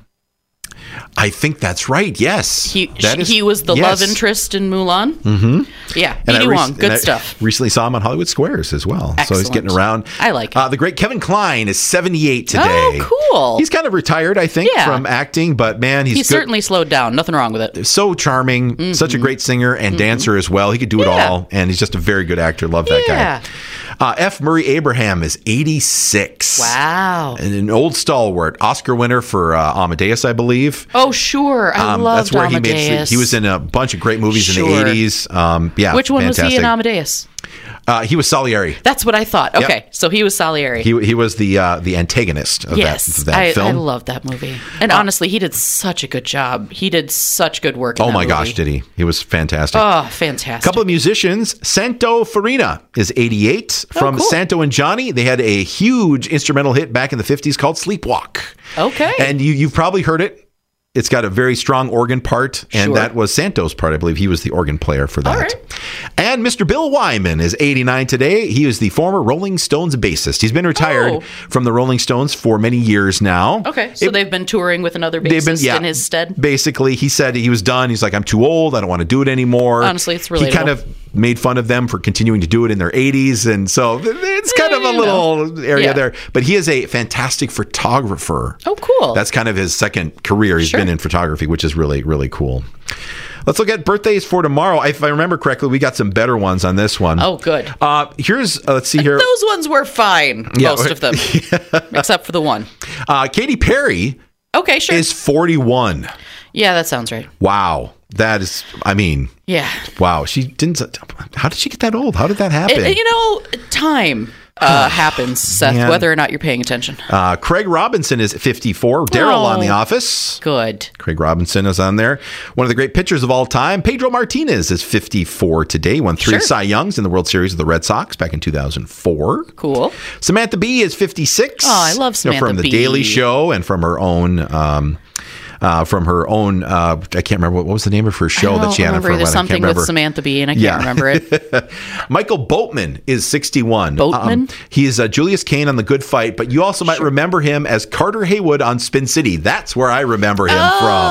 A: I think that's right. Yes,
C: He
A: That
C: she,
A: is-
C: he was the
A: yes.
C: love interest in Mulan. Mm-hmm. Yeah,
A: And I
C: B D
A: rec-
C: Wong,
A: and
C: good
A: I
C: stuff.
A: Recently saw him on Hollywood Squares as well. So he's
C: Excellent.
A: getting around.
C: I like
A: Uh,
C: him.
A: the great Kevin Kline is seventy-eight today.
C: Oh, cool.
A: He's kind of retired, I think,
C: Yeah.
A: from acting, but man, he's,
C: He's
A: good.
C: certainly slowed down. Nothing wrong with it.
A: So charming, such a great singer and dancer as well. He could do it
C: Mm-hmm. Yeah.
A: all, and he's just a very good actor. Love that
C: Yeah.
A: guy. Uh, F. Murray Abraham is eighty-six.
C: Wow.
A: And an old stalwart, Oscar winner for uh, Amadeus, I believe.
C: Oh, sure. I
A: Um,
C: love
A: that's where
C: Amadeus.
A: he made. He was in a bunch of great movies in
C: Sure.
A: the eighties. Um, yeah,
C: Which one
A: fantastic.
C: was he in Amadeus?
A: Uh, he was Salieri.
C: That's what I thought. Okay, so he was Salieri.
A: He he was the uh, the antagonist of
C: yes,
A: that, of that
C: I,
A: film.
C: I love that movie. And honestly, he did such a good job. He did such good work. In
A: oh
C: that
A: my
C: movie.
A: gosh, did he? He was fantastic.
C: Oh, fantastic.
A: couple of musicians. Santo Farina is eighty-eight from
C: cool.
A: Santo and Johnny. They had a huge instrumental hit back in the fifties called Sleepwalk.
C: Okay.
A: And you, you've probably heard it. It's got a very strong organ part, and
C: Sure.
A: that was Santo's part. I believe he was the organ player for that.
C: All right.
A: And Mister Bill Wyman is eighty-nine today. He is the former Rolling Stones bassist. He's been retired
C: Oh.
A: from the Rolling Stones for many years now.
C: okay, so
A: It-
C: they've been touring with another
A: They've
C: bassist
A: been, yeah,
C: in his stead.
A: Basically, he said he was done. He's like, I'm too old. I don't want to do it anymore.
C: Honestly, it's
A: He
C: relatable.
A: kind of made fun of them for continuing to do it in their eighties. And so it's kind of a
C: Eh, you
A: little area
C: Yeah.
A: there. But he is a fantastic photographer.
C: Oh, cool.
A: That's kind of his second career. He's
C: Sure.
A: been in photography, which is really, really cool. Let's look at birthdays for tomorrow. If I remember correctly, we got some better ones on this one.
C: Oh, good.
A: Uh, here's, uh, let's see here.
C: Those ones were fine,
A: Yeah.
C: most of them, except for the one.
A: Uh, Katy Perry
C: Okay, sure.
A: is forty-one.
C: yeah, that sounds right.
A: Wow. That is, I mean,
C: Yeah.
A: wow. She didn't, how did she get that old? How did that happen?
C: It- it- you know, time uh, happens, Seth,
A: Man.
C: whether or not you're paying attention.
A: Uh, Craig Robinson is fifty-four. Daryl
C: Oh.
A: on The Office.
C: Good.
A: Craig Robinson is on there. One of the great pitchers of all time. Pedro Martinez is fifty-four today. He won three
C: Sure.
A: Cy Youngs in the World Series of the Red Sox back in two thousand four.
C: Cool.
A: Samantha Bee is fifty-six.
C: Oh, I love
A: You know,
C: Samantha
A: from The
C: Bee.
A: Daily Show and from her own... Um, uh, from her own, uh, I can't remember what, what was the name of her show
C: I
A: that
C: don't
A: she had on for
C: remember.
A: a
C: There's
A: while. I can't
C: something with
A: remember.
C: Samantha Bee, and I can't
A: Yeah.
C: remember it.
A: Michael Boatman is sixty-one.
C: Boatman?
A: he is uh, Julius Kane on The Good Fight, but you also might remember him as Carter Haywood on Spin City. That's where I remember him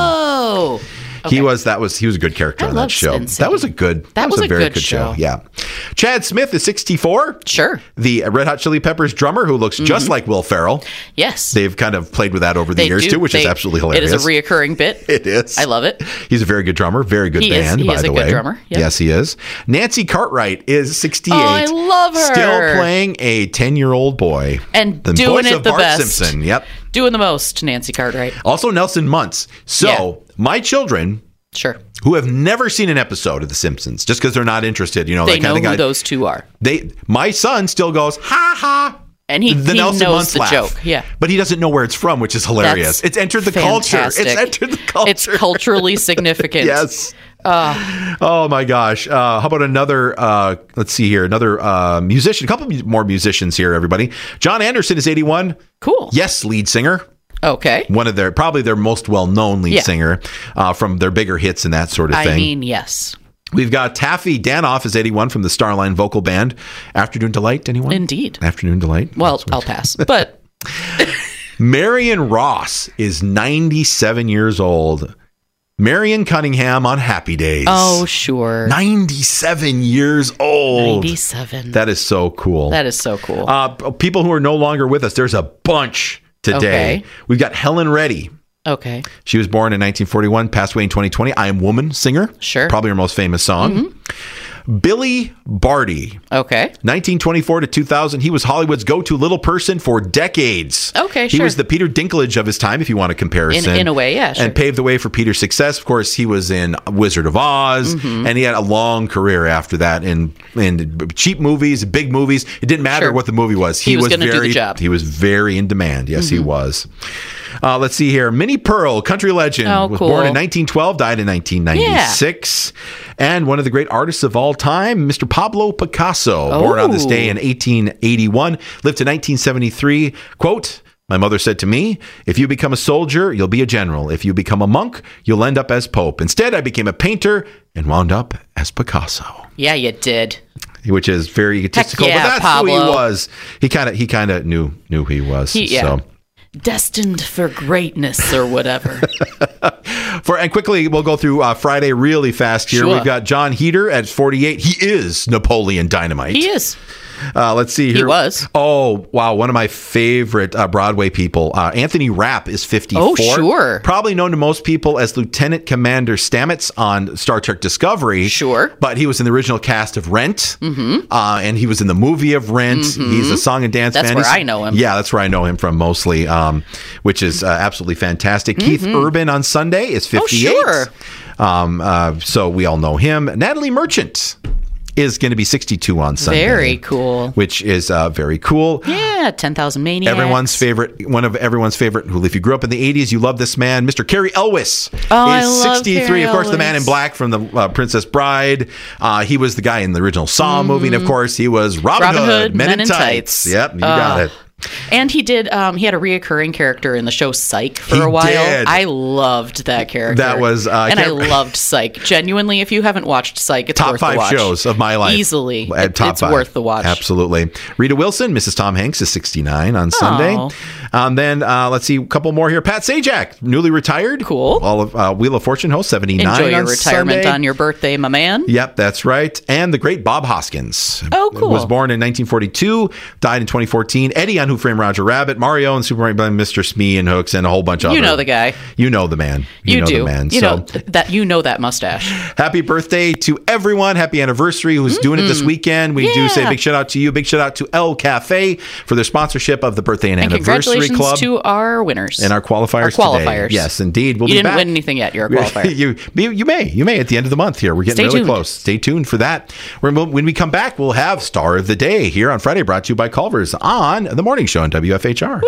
C: Oh.
A: from. He was that was he was a good character
C: I
A: on that
C: love
A: show.
C: Spin City.
A: That was a good
C: That was
A: a
C: a
A: very
C: good
A: good show.
C: show.
A: Yeah. Chad Smith is sixty-four.
C: Sure.
A: The Red Hot Chili Peppers drummer who looks just like Will Ferrell.
C: Yes.
A: They've kind of played with that over the
C: They
A: years
C: do.
A: too, which is
C: They-
A: absolutely hilarious.
C: It is a reoccurring bit.
A: It is.
C: I love it.
A: He's a very good drummer. Very good
C: He is-
A: band,
C: he
A: by
C: is
A: the
C: a good
A: way.
C: drummer. Yep.
A: Yes, he is. Nancy Cartwright is sixty-eight.
C: Oh, I love her.
A: Still playing a ten-year-old boy.
C: And
A: the
C: doing
A: voice
C: it
A: of
C: the
A: Bart
C: best.
A: Simpson. Yep.
C: Doing the most, Nancy Cartwright.
A: Also Nelson Muntz. So
C: Yeah.
A: my children
C: Sure.
A: who have never seen an episode of The Simpsons, just because they're not interested, you know,
C: They
A: that kind
C: know
A: of
C: who
A: guy.
C: those two are.
A: They, my son still goes ha ha,
C: And he,
A: the
C: he
A: Nelson
C: knows
A: Muntz
C: the
A: laugh.
C: joke. Yeah.
A: but he doesn't know where it's from, which is hilarious.
C: That's
A: it's entered the culture. It's
C: fantastic.
A: entered the culture.
C: It's culturally significant.
A: Yes. oh my gosh. Uh, how about another, uh, let's see here, another uh, musician, a couple more musicians here, everybody. John Anderson is eighty-one.
C: Cool.
A: Yes, lead singer.
C: Okay.
A: One of their, probably their most well-known lead
C: Yeah.
A: singer uh, from their bigger hits and that sort of
C: I
A: thing.
C: mean, yes.
A: We've got Taffy Danoff is eighty-one from the Starline vocal band. Afternoon Delight, anyone?
C: Indeed.
A: Afternoon Delight.
C: Well, I'll pass. But
A: Marion Ross is ninety-seven years old. Marion Cunningham on Happy Days.
C: oh, sure.
A: ninety-seven years old.
C: ninety-seven.
A: That is so cool.
C: That is so cool.
A: uh, p- people who are no longer with us, there's a bunch today.
C: Okay.
A: We've got Helen Reddy.
C: Okay.
A: She was born in nineteen forty-one, passed away in twenty twenty. I Am Woman singer.
C: Sure.
A: Probably her most famous song.
C: Mm-hmm.
A: Billy Barty.
C: Okay.
A: nineteen twenty-four to two thousand, he was Hollywood's go-to little person for decades.
C: Okay,
A: He
C: sure.
A: was the Peter Dinklage of his time, if you want a comparison.
C: In- in a way, yeah, sure.
A: And paved the way for Peter's success. Of course, he was in Wizard of Oz,
C: Mm-hmm.
A: and he had a long career after that in in cheap movies, big movies. It didn't matter
C: Sure.
A: what the movie was.
C: He was gonna do the
A: very,
C: job.
A: He was very in demand. Yes,
C: Mm-hmm.
A: he was. Uh, let's see here. Minnie Pearl, country legend,
C: Oh,
A: was
C: cool.
A: born in nineteen twelve, died in nineteen ninety-six. And one of the great artists of all time, Mister Pablo Picasso, born on this
C: Oh.
A: day in eighteen eighty-one, lived to nineteen seventy-three. Quote, "My mother said to me, if you become a soldier, you'll be a general. If you become a monk, you'll end up as pope. Instead, I became a painter and wound up as Picasso."
C: Yeah, you did.
A: Which is very egotistical,
C: Heck yeah,
A: but that's who he
C: Pablo.
A: was. He kind of he kind of knew knew who he was.
C: He- yeah.
A: So
C: Destined for greatness or whatever.
A: For and quickly, we'll go through uh, Friday really fast here.
C: Sure.
A: We've got John Heater at forty-eight. He is Napoleon Dynamite.
C: He is.
A: Uh, let's see here.
C: was.
A: Oh, wow. One of my favorite uh, Broadway people. Uh, Anthony Rapp is fifty-four.
C: Oh, sure.
A: Probably known to most people as Lieutenant Commander Stamets on Star Trek Discovery.
C: Sure.
A: But he was in the original cast of Rent. Mm-hmm. Uh, and he was in the movie of Rent. He's a song and dance
C: That's
A: fan.
C: where
A: He's-
C: I know him.
A: Yeah, that's where I know him from mostly, um, which is uh, absolutely fantastic. Keith Urban on Sunday is fifty-eight.
C: sure.
A: Um, uh, so we all know him. Natalie Merchant is going to be sixty-two on Sunday.
C: Very cool.
A: Which is uh, very cool.
C: Yeah, ten thousand Maniacs.
A: Everyone's favorite, one of everyone's favorite. Who, if you grew up in the eighties, you love this man, Mister Cary Elwes.
C: Oh, I
A: is
C: love
A: sixty-three.
C: Cary
A: Of course, the man in
C: Elwes.
A: black from the uh, Princess Bride. Uh, he was the guy in the original Saw movie, and of course, he was Robin,
C: Robin
A: Hood,
C: Hood,
A: Men,
C: Men
A: in
C: in
A: Tights.
C: Tights.
A: Yep, you got
C: Uh,
A: it.
C: And he did. Um, he had a reoccurring character in the show Psych for
A: He
C: a while.
A: did.
C: I loved that character.
A: That was, uh, I
C: and I
A: can't-
C: loved Psych. Genuinely, if you haven't watched Psych, it's
A: Top
C: worth
A: five
C: the watch.
A: shows of my life.
C: Easily,
A: At
C: It-
A: top
C: it's
A: five.
C: worth the watch.
A: Absolutely. Rita Wilson, Missus Tom Hanks, is sixty-nine on Sunday.
C: Oh.
A: Um, then uh, let's see a couple more here. Pat Sajak, newly retired.
C: Cool.
A: All of uh, Wheel of Fortune host, seventy-nine
C: Enjoy your
A: on
C: retirement
A: Sunday.
C: on your birthday, my man.
A: Yep, that's right. And the great Bob Hoskins.
C: Oh, cool.
A: Was born in nineteen forty-two, died in twenty fourteen. Eddie on Who Framed Roger Rabbit, Mario and Super Mario Bros. Mister Smee and Hooks, and a whole bunch of
C: You
A: other-
C: know the guy.
A: You know the man.
C: You,
A: know
C: do.
A: the man.
C: You
A: so
C: know th- that. You know that mustache.
A: happy birthday to everyone. Happy anniversary who's doing it this weekend. We do say
C: Yeah.
A: big shout out to you. Big shout out to El Cafe for their sponsorship of the Birthday and,
C: And
A: Anniversary
C: congratulations
A: Club.
C: to our winners
A: and our qualifiers,
C: Our qualifiers.
A: today. Yes, indeed. We'll
C: You
A: be
C: didn't
A: back.
C: win anything yet. You're a qualifier.
A: you, you you may you may at the end of the month here. We're getting
C: Stay
A: really
C: tuned.
A: close. Stay tuned for that. When when we come back, we'll have Star of the Day here on Friday, brought to you by Culver's on the morning show on W F H R.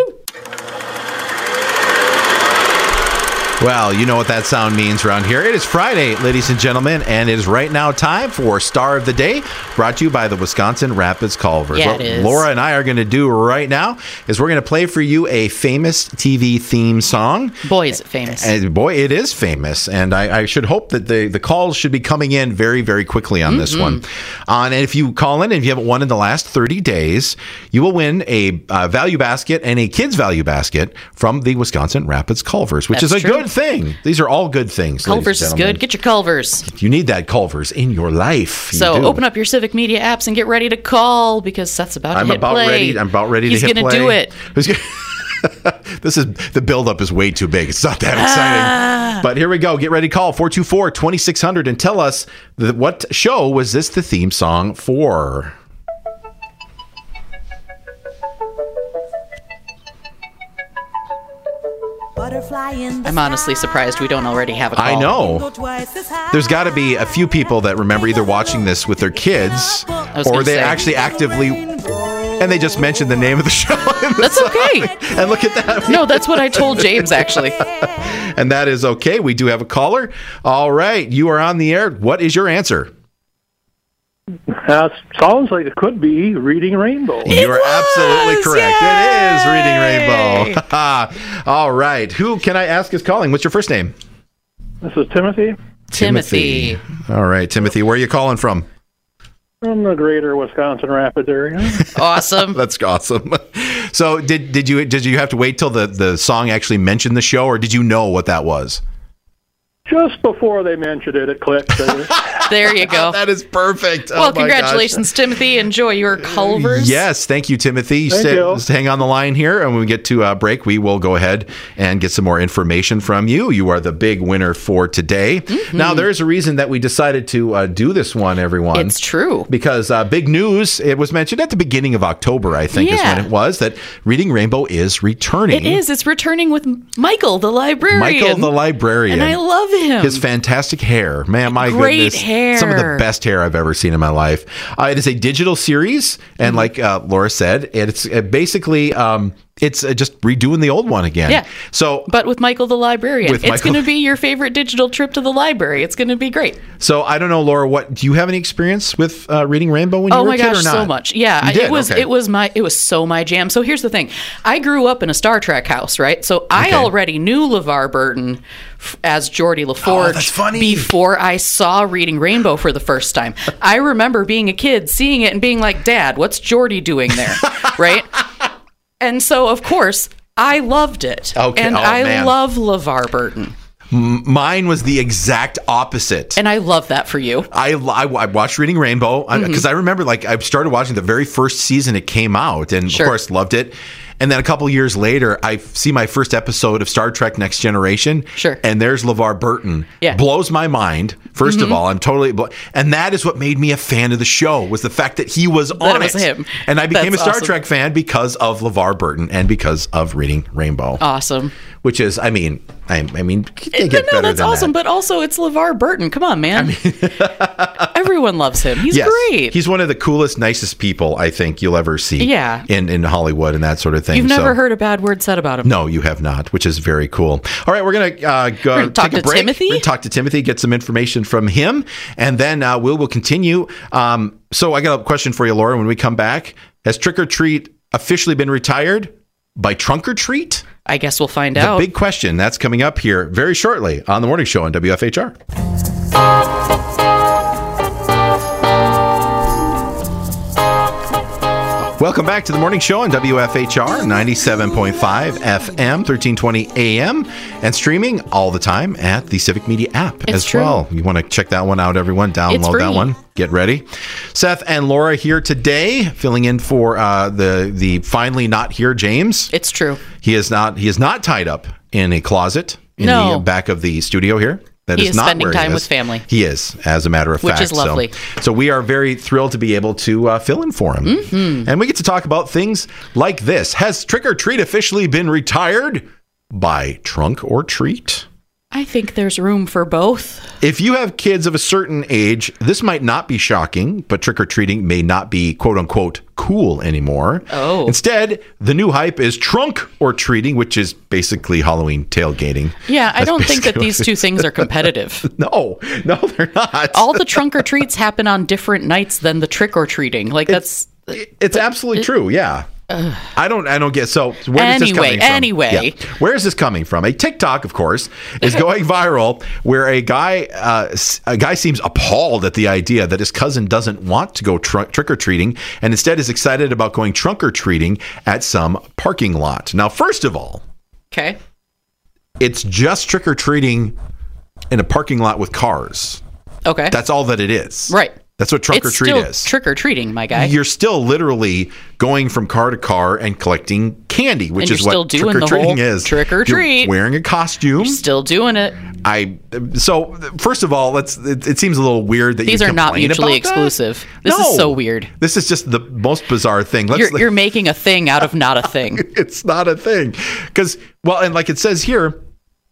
A: Well, you know what that sound means around here. It is Friday, ladies and gentlemen, and it is right now time for Star of the Day, brought to you by the Wisconsin Rapids Culver's.
C: Yeah,
A: what
C: it is.
A: Laura and I are going to do right now is we're going to play for you a famous T V theme song.
C: Boy, is it famous.
A: And boy, it is famous, and I, I should hope that the, the calls should be coming in very, very quickly on this one. Uh, and if you call in and if you haven't won in the last thirty days, you will win a uh, value basket and a kids value basket from the Wisconsin Rapids Culver's, which
C: That's
A: is a
C: true.
A: good thing. These are all good things. ladies and
C: Culver's is
A: gentlemen.
C: good. Get your Culver's.
A: You need that Culver's in your life. You
C: So
A: do.
C: open up your Civic Media apps and get ready to call because Seth's about to
A: I'm
C: hit
A: about
C: play.
A: ready. I'm about ready
C: He's
A: to hit
C: gonna
A: play.
C: do it.
A: Who's gonna- This is the buildup is way too big. It's not that exciting.
C: Ah.
A: But here we go. Get ready to call four two four, two six zero zero and tell us the, what show was this the theme song for?
C: I'm honestly surprised we don't already have a call.
A: I know. There's got to be a few people that remember either watching this with their kids
C: was
A: or
C: gonna
A: they
C: say.
A: actually actively and they just mentioned the name of the show. in the
C: That's
A: song.
C: okay.
A: And look at that.
C: No, that's what I told James actually.
A: And that is okay. We do have a caller. All right. You are on the air. What is your answer?
E: That sounds like it could be Reading Rainbow.
A: You are absolutely
C: was!
A: correct.
C: Yay!
A: It is Reading Rainbow. All right. Who can I ask is calling? What's your first name?
E: This is Timothy
C: Timothy.
A: All right, Timothy. Where are you calling from?
E: from the greater Wisconsin Rapids area.
C: Awesome.
A: That's awesome. So did did you did you have to wait till the, the song actually mentioned the show, or did you know what that was?
E: Just before they mentioned it, it clicked.
C: There you go.
A: That is perfect.
C: Well,
A: Oh, my
C: congratulations, Timothy. Enjoy your Culvers.
A: gosh. Yes, thank you, Timothy.
E: Thank
A: Stay,
E: you.
A: hang on the line here, and when we get to uh, break, we will go ahead and get some more information from you. You are the big winner for today.
C: Mm-hmm.
A: Now, there is a reason that we decided to uh, do this one, everyone.
C: It's true.
A: Because uh, big news, it was mentioned at the beginning of October, I think, is
C: Yeah.
A: when it was, that Reading Rainbow is returning.
C: It is. It's returning with Michael, the librarian.
A: Michael the librarian.
C: And I love him.
A: His fantastic hair. Man, my
C: Great
A: goodness.
C: hair.
A: Some of the best hair I've ever seen in my life. Uh, it is a digital series. And
C: Mm-hmm.
A: like uh, Laura said, it's uh, basically, um, it's uh, just redoing the old one again.
C: Yeah.
A: So,
C: But with Michael the librarian.
A: With
C: It's
A: Michael-
C: going to be your favorite digital trip to the library. It's going to be great.
A: so I don't know, Laura, what, do you have any experience with uh, Reading Rainbow when you
C: Oh
A: were
C: my
A: a kid
C: gosh,
A: or not?
C: so much. Yeah,
A: You
C: I-
A: did?
C: it was
A: Okay.
C: it was my it was so my jam. So here's the thing. I grew up in a Star Trek house, right? So I
A: Okay.
C: already knew LeVar Burton f- as Geordie LaForge
A: Oh, that's funny.
C: before I saw Reading Rainbow for the first time. I remember being a kid, seeing it and being like, "Dad, what's Geordie doing there?" Right? And so of course, I loved it.
A: Okay.
C: And
A: Oh,
C: I
A: man.
C: love LeVar Burton.
A: Mine was the exact opposite.
C: And I love that for you.
A: I, I, I watched Reading Rainbow because
C: Mm-hmm.
A: I remember like I started watching the very first season it came out and
C: Sure.
A: of course loved it. And then a couple years later, I see my first episode of Star Trek Next Generation.
C: Sure.
A: And there's LeVar Burton.
C: Yeah.
A: Blows my mind, 1st of all. I'm totally... Blo- and that is what made me a fan of the show, was the fact that he was on
C: it was him.
A: And I became
C: That's
A: a Star
C: awesome.
A: Trek fan because of LeVar Burton and because of Reading Rainbow.
C: Awesome.
A: Which is, I mean, I, I mean, they
C: No,
A: get
C: no,
A: better
C: that's
A: than
C: awesome.
A: that.
C: But also, it's LeVar Burton. Come on, man. Everyone loves him. He's
A: Yes.
C: great.
A: He's one of the coolest, nicest people I think you'll ever see.
C: Yeah.
A: In in Hollywood and that sort of thing.
C: You've never
A: So-
C: heard a bad word said about him.
A: No, you have not, which is very cool. All right, we're gonna uh, go
C: We're gonna talk
A: take a
C: to
A: break.
C: Timothy?
A: We're gonna talk to Timothy, get some information from him, and then uh, we'll will continue. Um, so I got a question for you, Laura. When we come back, has Trick or Treat officially been retired by Trunk or Treat?
C: I guess we'll find
A: The
C: out.
A: big question that's coming up here very shortly on the morning show on W F H R. Welcome back to the morning show on W F H R ninety-seven point five F M, thirteen twenty A M, and streaming all the time at the Civic Media app
C: It's
A: as
C: true.
A: well. You want to check that one out, everyone.
C: It's
A: Download
C: free.
A: that one. Get ready. Seth and Laura here today, filling in for uh, the the finally not here James.
C: It's true.
A: He is not. He is not tied up in a closet in
C: No.
A: the back of the studio here. That
C: He
A: is
C: is
A: not
C: spending
A: where
C: time
A: he
C: with
A: is.
C: family.
A: He is, as a matter of
C: Which
A: fact.
C: is lovely.
A: So, so we are very thrilled to be able to uh, fill in for him, mm-hmm. and we get to talk about things like this. Has Trick or Treat officially been retired by Trunk or Treat?
C: I think there's room for both.
A: If you have kids of a certain age, this might not be shocking, but trick-or-treating may not be quote-unquote cool anymore.
C: Oh.
A: Instead, the new hype is trunk or treating, which is basically Halloween tailgating.
C: Yeah, I
A: That's
C: don't think that
A: basically
C: these
A: what
C: two
A: it is.
C: things are competitive.
A: No, no, they're not.
C: All the trunk or treats happen on different nights than the trick or treating. Like that's
A: It's absolutely true. Yeah. I don't. I don't get. So where is this
C: Anyway,
A: coming from?
C: anyway.
A: Yeah. Where is this coming from? A TikTok, of course, is going viral where a guy, uh, s- a guy seems appalled at the idea that his cousin doesn't want to go tr- trick or treating, and instead is excited about going trunk or treating at some parking lot. Now, first of all,
C: okay.
A: it's just trick or treating in a parking lot with cars.
C: Okay.
A: That's all that it is.
C: right.
A: That's what trunk
C: It's
A: or treat
C: still
A: is.
C: trick or treating, my guy.
A: You're still literally going from car to car and collecting candy, which
C: And
A: is
C: you're
A: what
C: still doing
A: trick or
C: the whole
A: treating is.
C: trick or
A: You're
C: treat.
A: wearing a costume.
C: Still doing it.
A: I so first of all, let's. It, it seems a little weird that
C: These
A: you
C: are not
A: complain
C: mutually
A: about that.
C: exclusive. This
A: No.
C: is so weird.
A: This is just the most bizarre thing. Let's,
C: You're, you're making a thing out of not a thing.
A: it's not a thing because well, and like it says here.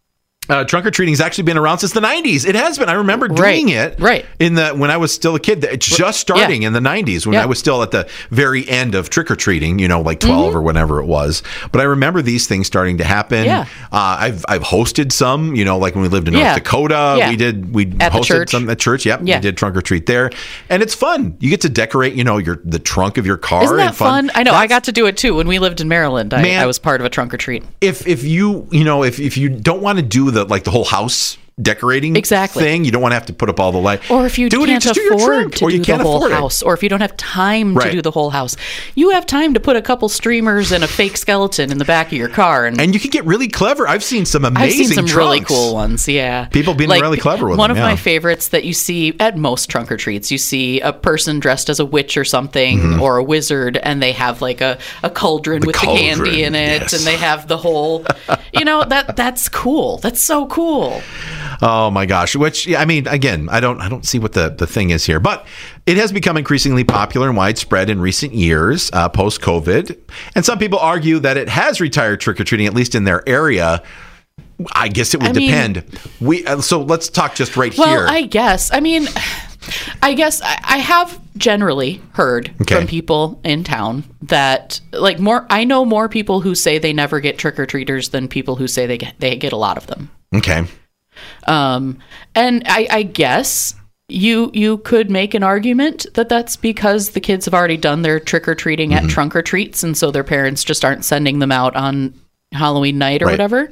A: Uh, trunk or treating has actually been around since the nineties. It has been. I remember doing
C: Right,
A: it
C: right.
A: in the when I was still a kid. It's just starting in the nineties when
C: Yeah.
A: I was still at the very end of trick or treating. You know, like twelve or whenever it was. But I remember these things starting to happen.
C: Yeah.
A: Uh, I've I've hosted some. You know, like when we lived in North
C: Yeah.
A: Dakota,
C: Yeah.
A: we did we
C: At the
A: hosted
C: church.
A: some at church. Yep,
C: Yeah.
A: we did trunk or treat there, and it's fun. You get to decorate. You know, your the trunk of your car.
C: Isn't that
A: and
C: fun? I know. I
A: That's-
C: got to do it too when we lived in Maryland. I,
A: Man.
C: I was part of a trunk or treat.
A: if if you you know if, if you don't want to do the like the whole house decorating
C: Exactly.
A: thing. You don't want to have to put up all the light.
C: Or if you
A: do it,
C: can't
A: just do your
C: afford
A: trunk,
C: to
A: or you
C: do
A: can't
C: the whole
A: afford it.
C: house, or if you don't have time
A: Right.
C: to do the whole house, you have time to put a couple streamers and a fake skeleton in the back of your car. And,
A: And you can get really clever. I've seen some
C: I've
A: amazing
C: seen some
A: trunks.
C: really cool ones. Yeah,
A: People being really clever with
C: one
A: them,
C: of my
A: yeah.
C: favorites that you see at most trunk or treats. You see a person dressed as a witch or something,
A: Mm-hmm.
C: or a wizard, and they have like a, a cauldron with
A: cauldron,
C: the candy in it,
A: yes.
C: and they have the whole. You know that that's cool. That's so cool.
A: Oh my gosh! Which yeah, I mean, again, I don't, I don't see what the, the thing is here, but it has become increasingly popular and widespread in recent years, uh, post COVID. And some people argue that it has retired trick or treating, at least in their area. I guess it would
C: I mean-
A: depend. We uh, so let's talk just right
C: Well,
A: here.
C: I guess. I mean, I guess I, I have generally heard
A: Okay.
C: from people in town that, like, more. I know more people who say they never get trick or treaters than people who say they get they get a lot of them.
A: okay.
C: Um, and I, I guess you you could make an argument that that's because the kids have already done their trick or treating
A: Mm-hmm.
C: at trunk or treats, and so their parents just aren't sending them out on Halloween night or
A: Right.
C: whatever.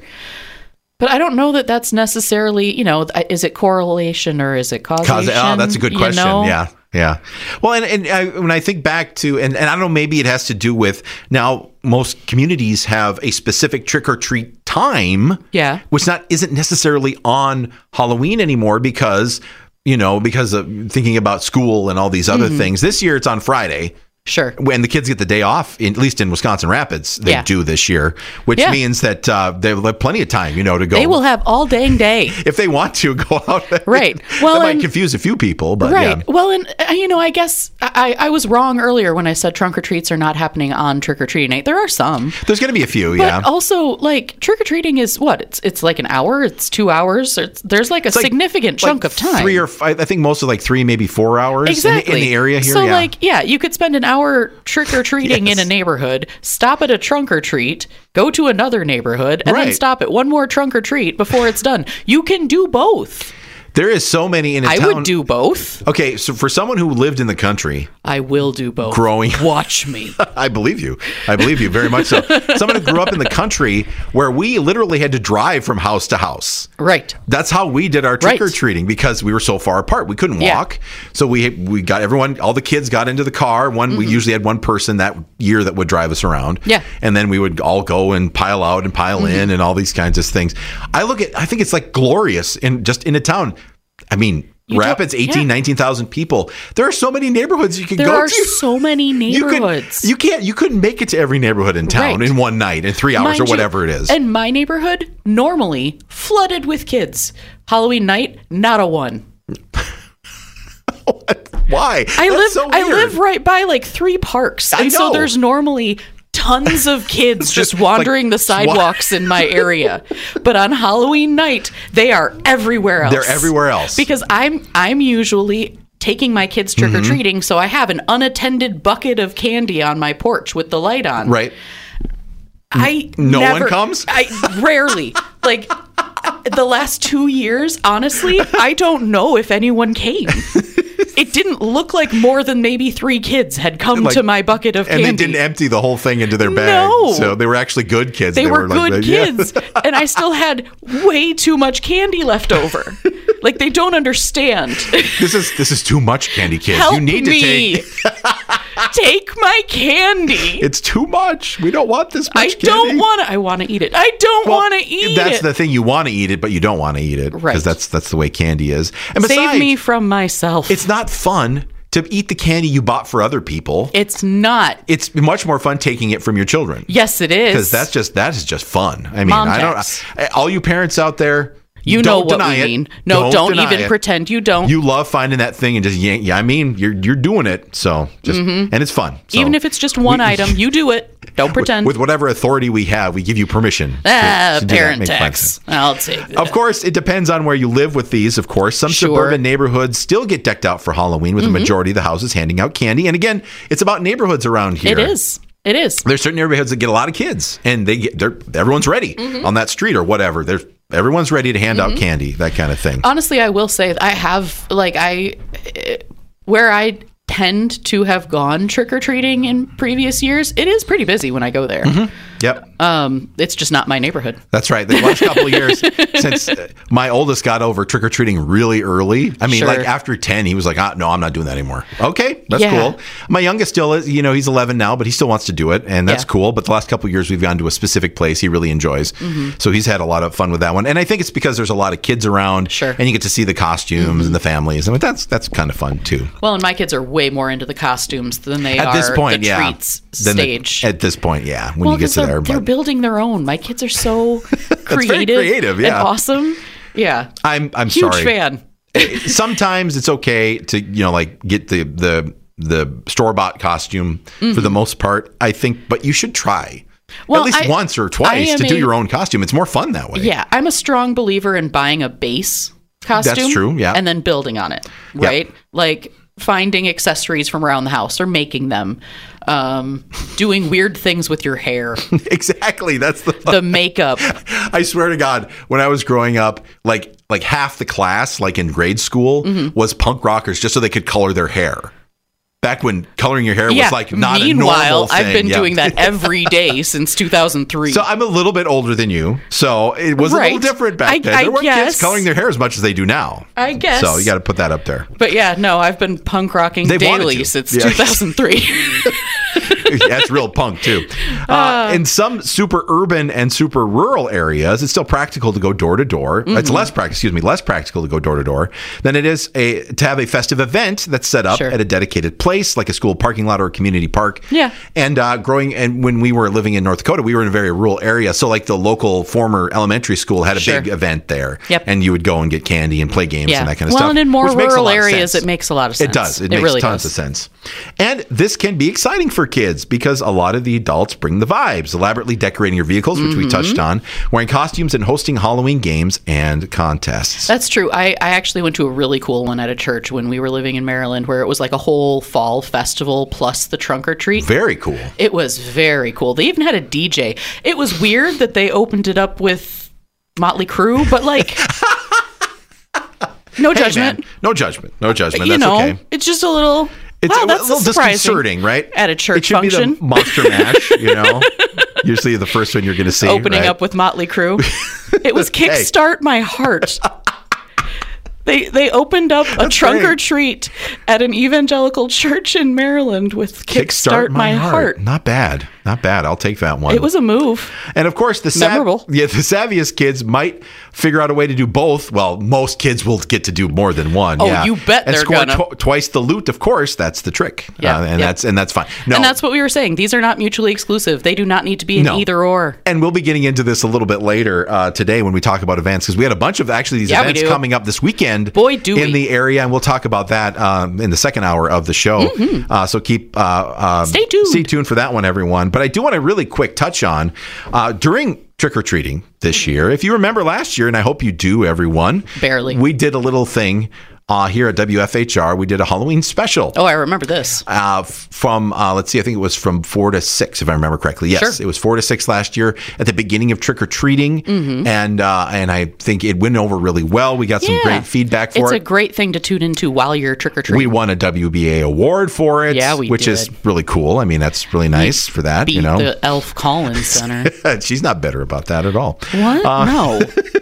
C: But I don't know that that's necessarily, you know, is it correlation or is it causation?
A: Cause, oh, that's a good
C: you
A: question.
C: know?
A: Yeah. Yeah. Well, and, and I, when I think back to, and, and I don't know, maybe it has to do with now most communities have a specific trick or treat time.
C: Yeah.
A: Which not isn't necessarily on Halloween anymore because, you know, because of thinking about school and all these other
C: Mm-hmm.
A: things. This year it's on Friday.
C: Sure.
A: When the kids get the day off, in, at least in Wisconsin Rapids, they
C: Yeah.
A: do this year, which
C: Yeah.
A: means that uh, they will have plenty of time, you know, to go.
C: They will have all dang day.
A: if they want to go out.
C: Right.
A: Well,
C: Well,
A: that might
C: and-
A: confuse a few people, but
C: Right.
A: yeah.
C: Well, and uh, you know, I guess I, I was wrong earlier when I said trunk or treats are not happening on trick or treating night. There are some.
A: There's going to be a few,
C: But
A: yeah.
C: also, like, trick or treating is what? It's it's like an hour. It's two hours. It's, there's like a
A: It's like-
C: significant
A: like
C: chunk of time.
A: Three or five, I think most are like three, maybe four hours in the-
C: exactly
A: in, the area here.
C: So,
A: yeah.
C: like, yeah, you could spend an hour trick or treating
A: Yes.
C: in a neighborhood, stop at a trunk or treat, go to another neighborhood, and then
A: Right.
C: stop at one more trunk or treat before it's done. You can do both.
A: there is so many in a
C: I
A: town.
C: would do both.
A: Okay, so for someone who lived in the country,
C: I will do both.
A: Growing-
C: Watch me.
A: I believe you. I believe you very much so. Someone who grew up in the country where we literally had to drive from house to house.
C: Right.
A: That's how we did our trick or
C: Right.
A: treating because we were so far apart. We couldn't
C: Yeah.
A: walk. So we we got everyone, all the kids got into the car. One we usually had one person that year that would drive us around.
C: Yeah.
A: And then we would all go and pile out and pile in and all these kinds of things. I look at I think it's like glorious in just in a town. I mean,
C: You don't-
A: Rapids, eighteen,
C: yeah.
A: nineteen thousand people. There are so many neighborhoods you can
C: There
A: go
C: are
A: to.
C: so many
A: You could-
C: neighborhoods.
A: You can't. You couldn't make it to every neighborhood in town
C: Right.
A: in one night, in three hours
C: Mind
A: or
C: you,
A: whatever it is.
C: And my neighborhood, normally flooded with kids. Halloween night, not a one.
A: Why?
C: I
A: That's
C: live
A: so
C: I
A: weird.
C: live right by like three parks.
A: I
C: And so
A: know.
C: there's normally tons of kids just wandering the sidewalks in my area. But on Halloween night, they are everywhere else.
A: They're everywhere else.
C: Because I'm I'm usually taking my kids trick or treating, so I have an unattended bucket of candy on my porch with the light on.
A: Right.
C: I
A: No one
C: never,
A: comes?
C: I rarely like the last two years. Honestly, I don't know if anyone came. It didn't look like more than maybe three kids had come
A: Like-
C: to my bucket of
A: And
C: candy.
A: they didn't empty the whole thing into their bag.
C: No.
A: So they were actually good kids.
C: They, were,
A: like,
C: good
A: yeah.
C: kids, and I still had way too much candy left over. Like they don't understand.
A: This is this is too much candy, kids.
C: Help
A: you need
C: me.
A: to take.
C: Take my candy.
A: It's too much. We don't want this much
C: I
A: candy.
C: don't want to. I want to eat it. I don't
A: Well,
C: want to eat
A: That's
C: it.
A: the thing. You want to eat it, but you don't want to eat it because
C: Right.
A: that's that's the way candy is. And
C: Save
A: besides,
C: me from myself.
A: it's not fun to eat the candy you bought for other people.
C: It's not.
A: It's much more fun taking it from your children.
C: Yes, it is.
A: Because that's just that is just fun. I mean,
C: Mom
A: I
C: tax.
A: don't. All you parents out there,
C: You
A: don't
C: know what
A: deny
C: we
A: it.
C: mean. No, don't,
A: deny
C: even
A: it.
C: pretend you don't.
A: You love finding that thing and just yank. Yeah, I mean, you're you're doing it. So just and it's fun. So
C: even if it's just one
A: we-
C: item, you do it. Don't pretend.
A: with whatever authority we have, we give you permission. to-
C: ah,
A: to do that.
C: parent
A: Make fun
C: tax.
A: of
C: I'll take that.
A: it. Of course, it depends on where you live with these. Of course, some
C: Sure.
A: suburban neighborhoods still get decked out for Halloween, with
C: Mm-hmm.
A: the majority of the houses handing out candy. And again, it's about neighborhoods around here.
C: It is. It is.
A: There's certain neighborhoods that get a lot of kids, and they get they're everyone's ready
C: Mm-hmm.
A: on that street or whatever. There's everyone's ready to hand out candy, that kind of thing.
C: Honestly, I will say I have like I eh, where I tend to have gone trick or treating in previous years. It is pretty busy when I go there.
A: Mm-hmm. Yep.
C: Um, it's just not my neighborhood.
A: That's right. The last couple of years, since uh, my oldest got over trick or treating really early. I mean,
C: Sure.
A: like after ten, he was like, ah, "No, I'm not doing that anymore." Okay, that's
C: Yeah.
A: cool. My youngest still is. You know, he's eleven now, but he still wants to do it, and that's
C: Yeah.
A: cool. But the last couple of years, we've gone to a specific place he really enjoys,
C: Mm-hmm.
A: so he's had a lot of fun with that one. And I think it's because there's a lot of kids around,
C: Sure.
A: and you get to see the costumes and the families. I mean, that's that's kind of fun too.
C: Well, and my kids are way more into the costumes than they
A: At
C: are
A: this point,
C: the
A: yeah.
C: treats
A: Then the-
C: stage.
A: at this point, yeah. When
C: well,
A: you get
C: 'cause
A: to
C: they're,
A: there,
C: they're
A: but
C: building their own. My kids are so
A: very
C: creative,
A: creative, yeah.
C: and awesome. Yeah,
A: I'm I'm
C: huge
A: sorry.
C: fan.
A: Sometimes it's okay to, you know, like get the the the store bought costume for the most part, I think, but you should try
C: Mm-hmm. Well,
A: at least
C: I-
A: once or
C: I
A: twice
C: am
A: to do
C: a-
A: your own costume. It's more fun that way.
C: Yeah, I'm a strong believer in buying a base costume.
A: true, yeah.
C: And then building on it, right? Like finding accessories from around the house or making them, um, doing weird things with your hair,
A: Exactly. That's the
C: the makeup.
A: I swear to God, when I was growing up, like like half the class, like in grade school,
C: Mm-hmm.
A: was punk rockers just so they could color their hair. Back when coloring your hair
C: Yeah.
A: was like not
C: Meanwhile,
A: a normal thing.
C: I've been
A: Yeah.
C: doing that every day since two thousand three.
A: So I'm a little bit older than you, so it was a
C: Right.
A: little different back
C: I-
A: then.
C: I
A: There weren't
C: kids
A: kids coloring their hair as much as they do now.
C: I guess.
A: So you got to put that up there.
C: But yeah, no, I've been punk rocking
A: They've wanted
C: daily
A: to.
C: since
A: Yeah.
C: two thousand three.
A: That's real punk too. Uh, in some super urban and super rural areas, it's still practical to go door to door.
C: Mm-hmm.
A: It's less practical, excuse me, less practical to go door to door than it is a to have a festive event that's set up
C: Sure.
A: at a dedicated place, like a school parking lot or a community park.
C: Yeah.
A: And uh, growing, and when we were living in North Dakota, we were in a very rural area, so like the local former elementary school had a
C: Sure.
A: big event there.
C: Yep.
A: And you would go and get candy and play games
C: Yeah.
A: and that kind of
C: Well,
A: stuff.
C: and in more
A: which makes a
C: rural
A: lot of
C: areas,
A: sense.
C: it makes a lot of sense.
A: It does. It,
C: It
A: makes
C: really
A: tons
C: does.
A: of sense. And this can be exciting for kids because a lot of the adults bring the vibes, elaborately decorating your vehicles, which
C: Mm-hmm.
A: we touched on, wearing costumes and hosting Halloween games and contests.
C: That's true. I, I actually went to a really cool one at a church when we were living in Maryland where it was like a whole fall festival plus the trunk or treat.
A: Very cool.
C: It was very cool. They even had a D J. It was weird that they opened it up with Motley Crue, but like, no
A: Hey,
C: judgment.
A: man. No judgment. No judgment.
C: you
A: That's
C: know,
A: okay.
C: it's just a little.
A: It's
C: wow,
A: a,
C: that's
A: a little
C: surprising.
A: disconcerting, right?
C: At a church
A: it should
C: function.
A: be the Monster Mash, you know? Usually the first one you're going to see.
C: Opening
A: right?
C: up with Motley Crue. It was Kickstart My Heart. They they opened up a
A: That's
C: trunk
A: great.
C: or treat at an evangelical church in Maryland with Kickstart, My, Heart.
A: Not bad. Not bad. I'll take that one.
C: It was a move.
A: And of course, the sav-
C: Memorable.
A: yeah, the savviest kids might figure out a way to do both. Well, most kids will get to do more than one.
C: Oh,
A: yeah.
C: you bet
A: and
C: they're
A: score
C: gonna.
A: tw- twice the loot. Of course, that's the trick.
C: Yeah,
A: Uh, and
C: yeah.
A: that's and that's fine. No,
C: And that's what we were saying. These are not mutually exclusive. They do not need to be an
A: No.
C: either or.
A: And we'll be getting into this a little bit later uh, today when we talk about events, because we had a bunch of actually these
C: Yeah, we
A: events
C: do.
A: coming up this weekend.
C: Boy, do
A: in
C: we.
A: the area, and we'll talk about that um, in the second hour of the show. Uh, so keep uh, uh,
C: Mm-hmm. Stay tuned.
A: Stay tuned for that one, everyone. But I do want to really quick touch on uh, during trick or treating this year. If you remember last year, and I hope you do, everyone.
C: Barely.
A: We did a little thing. Uh, here at W F H R, we did a Halloween special.
C: Oh, I remember this.
A: Uh, f- from uh, let's see, I think it was from four to six, if I remember correctly. Yes,
C: Sure.
A: it was four to six last year at the beginning of trick or treating,
C: Mm-hmm.
A: and uh, and I think it went over really well. We got some
C: Yeah.
A: great feedback for
C: It's a
A: it.
C: great thing to tune into while you're trick or treating.
A: We won a W B A award for it,
C: Yeah, we
A: which is
C: did.
A: really cool. I mean, that's really nice for that.
C: beat
A: You know,
C: the Elf Collins Center.
A: she's not bitter about that at all.
C: What?
A: Uh,
C: no.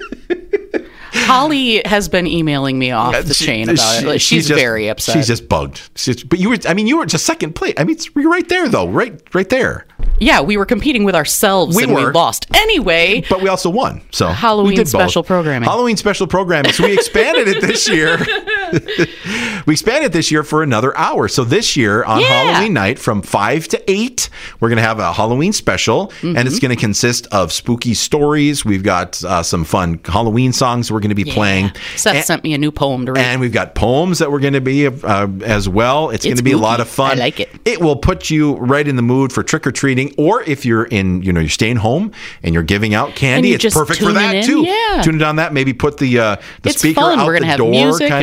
C: Holly has been emailing me off the
A: She-
C: chain about it.
A: she-
C: Like, she's
A: just-
C: very upset.
A: She's just bugged. She's, but you were, I mean, you were just second place. I mean, it's, you're right there though, right, right there.
C: yeah, we were competing with ourselves
A: We
C: and
A: were.
C: we lost. Anyway,
A: But we also won. So
C: Halloween
A: we did both.
C: special programming.
A: Halloween special programming. So we expanded it this year. we expanded it this year for another hour. So this year on
C: Yeah.
A: Halloween night from five to eight, we're going to have a Halloween special, and
C: Mm-hmm.
A: it's going to consist of spooky stories. We've got uh, some fun Halloween songs we're going to be playing.
C: Seth
A: And-
C: sent me a new poem to read.
A: and we've got poems that we're going to be uh, as well. It's, going
C: It's
A: to be a lot
C: spooky.
A: of fun.
C: I like it.
A: It will put you right in the mood for trick or treating, or if you're in, you know, you're staying home and you're giving out candy,
C: And you're
A: it's
C: just
A: perfect for
C: tuning
A: that
C: in.
A: too.
C: Yeah.
A: Tune it on that. Maybe put the uh, the
C: It's
A: speaker
C: fun.
A: out
C: We're
A: the
C: gonna have
A: door
C: music
A: kind
C: and
A: of thing.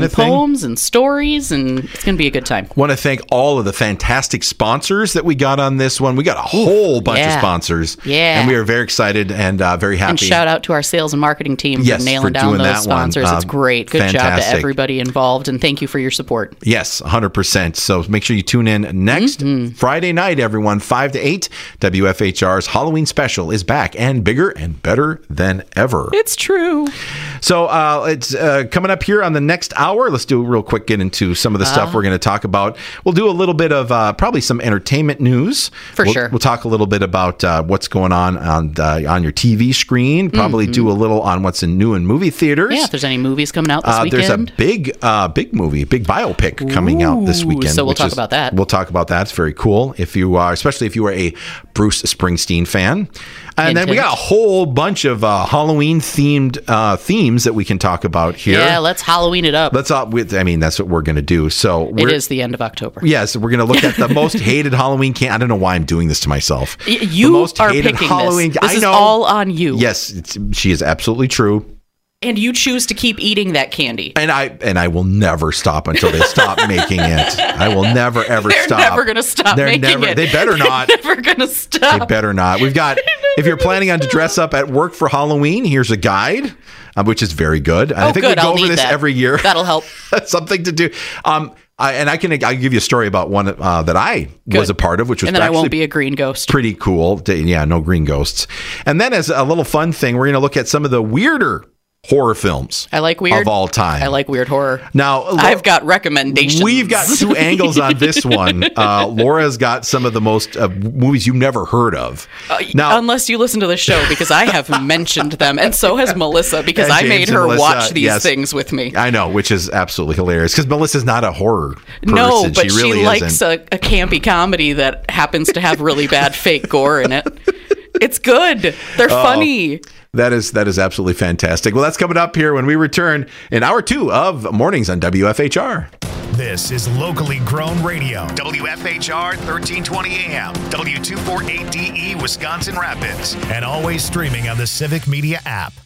C: poems and stories, and it's going to be a good time.
A: Want to thank all of the fantastic sponsors that we got on this one. We got a whole bunch
C: yeah.
A: of sponsors.
C: Yeah.
A: And we are very excited and uh, very happy.
C: And shout out to our sales and marketing team
A: Yes,
C: for nailing
A: for
C: down
A: doing
C: those
A: that one.
C: sponsors.
A: Uh,
C: it's great. Good job to
A: fantastic.
C: everybody involved, and thank you for your support.
A: Yes, one hundred percent. So make sure you tune in next
C: Mm-hmm.
A: Friday night, everyone, five to eight. W F H R's Halloween special is back and bigger and better than ever.
C: It's true.
A: So uh, it's uh, coming up here on the next hour. Let's do a real quick get into some of the stuff we're going to talk about. We'll do a little bit of uh, probably some entertainment news.
C: For
A: we'll,
C: sure.
A: We'll talk a little bit about uh, what's going on on the, on your T V screen. Probably do a little on what's in new and movie theaters.
C: Mm-hmm. Yeah, if there's any movies coming out this
A: Uh, there's
C: weekend.
A: a big, uh, big movie, big biopic coming out this
C: Ooh,
A: weekend.
C: so we'll
A: which
C: talk
A: is-
C: about that.
A: We'll talk about that. It's very cool. If you are, especially if you are a Bruce Springsteen fan, and
C: Hint,
A: then we
C: hint.
A: got a whole bunch of uh, Halloween themed uh, themes that we can talk about here.
C: Yeah, let's Halloween it up.
A: Let's all. With, I mean, that's what we're going to do. So
C: It
A: we're,
C: is the end of October.
A: Yes, we're going to look at the most hated Halloween can. I don't know why I'm doing this to myself.
C: Y-
A: The
C: You
A: most
C: are
A: hated
C: picking
A: Halloween.
C: this. This
A: I
C: is
A: know.
C: all on you.
A: Yes, it's, she is absolutely true.
C: And you choose to keep eating that candy.
A: And I and I will never stop until they stop making it. I will never ever
C: They're
A: stop.
C: never going to stop
A: They're
C: making
A: never,
C: it.
A: They better not.
C: They're never going to
A: They
C: stop.
A: better not. We've got. If you're planning on to dress up at work for Halloween, here's a guide, uh, which is very good. And I
C: Oh,
A: think
C: good.
A: we go
C: I'll
A: over
C: need
A: this
C: that.
A: every year.
C: That'll help.
A: That's something to do. Um, I, and I can I'll give you a story about one uh, that I
C: Good.
A: was a part of, which was
C: And then I
A: actually
C: won't be a green ghost.
A: pretty cool. Yeah, no green ghosts. And then as a little fun thing, we're going to look at some of the weirder horror films
C: I like weird.
A: of all time.
C: I like weird horror.
A: Now,
C: I've got recommendations.
A: we've got two angles on this one. Uh, Laura's got some of the most uh, movies you've never heard of. Now,
C: Unless you listen to the show, because I have mentioned them, and so has Melissa, because
A: And
C: I
A: James
C: made
A: and
C: her
A: Melissa,
C: watch these
A: yes.
C: things with me.
A: I know, which is absolutely hilarious because Melissa's not a horror person.
C: No, but
A: she, really
C: she likes
A: isn't.
C: a, a campy comedy that happens to have really bad fake gore in it. It's good. They're
A: Oh.
C: funny.
A: That is that is absolutely fantastic. Well, that's coming up here when we return in hour two of Mornings on W F H R.
F: This is locally grown radio. W F H R thirteen twenty A M, W two forty-eight D E, Wisconsin Rapids. And always streaming on the Civic Media app.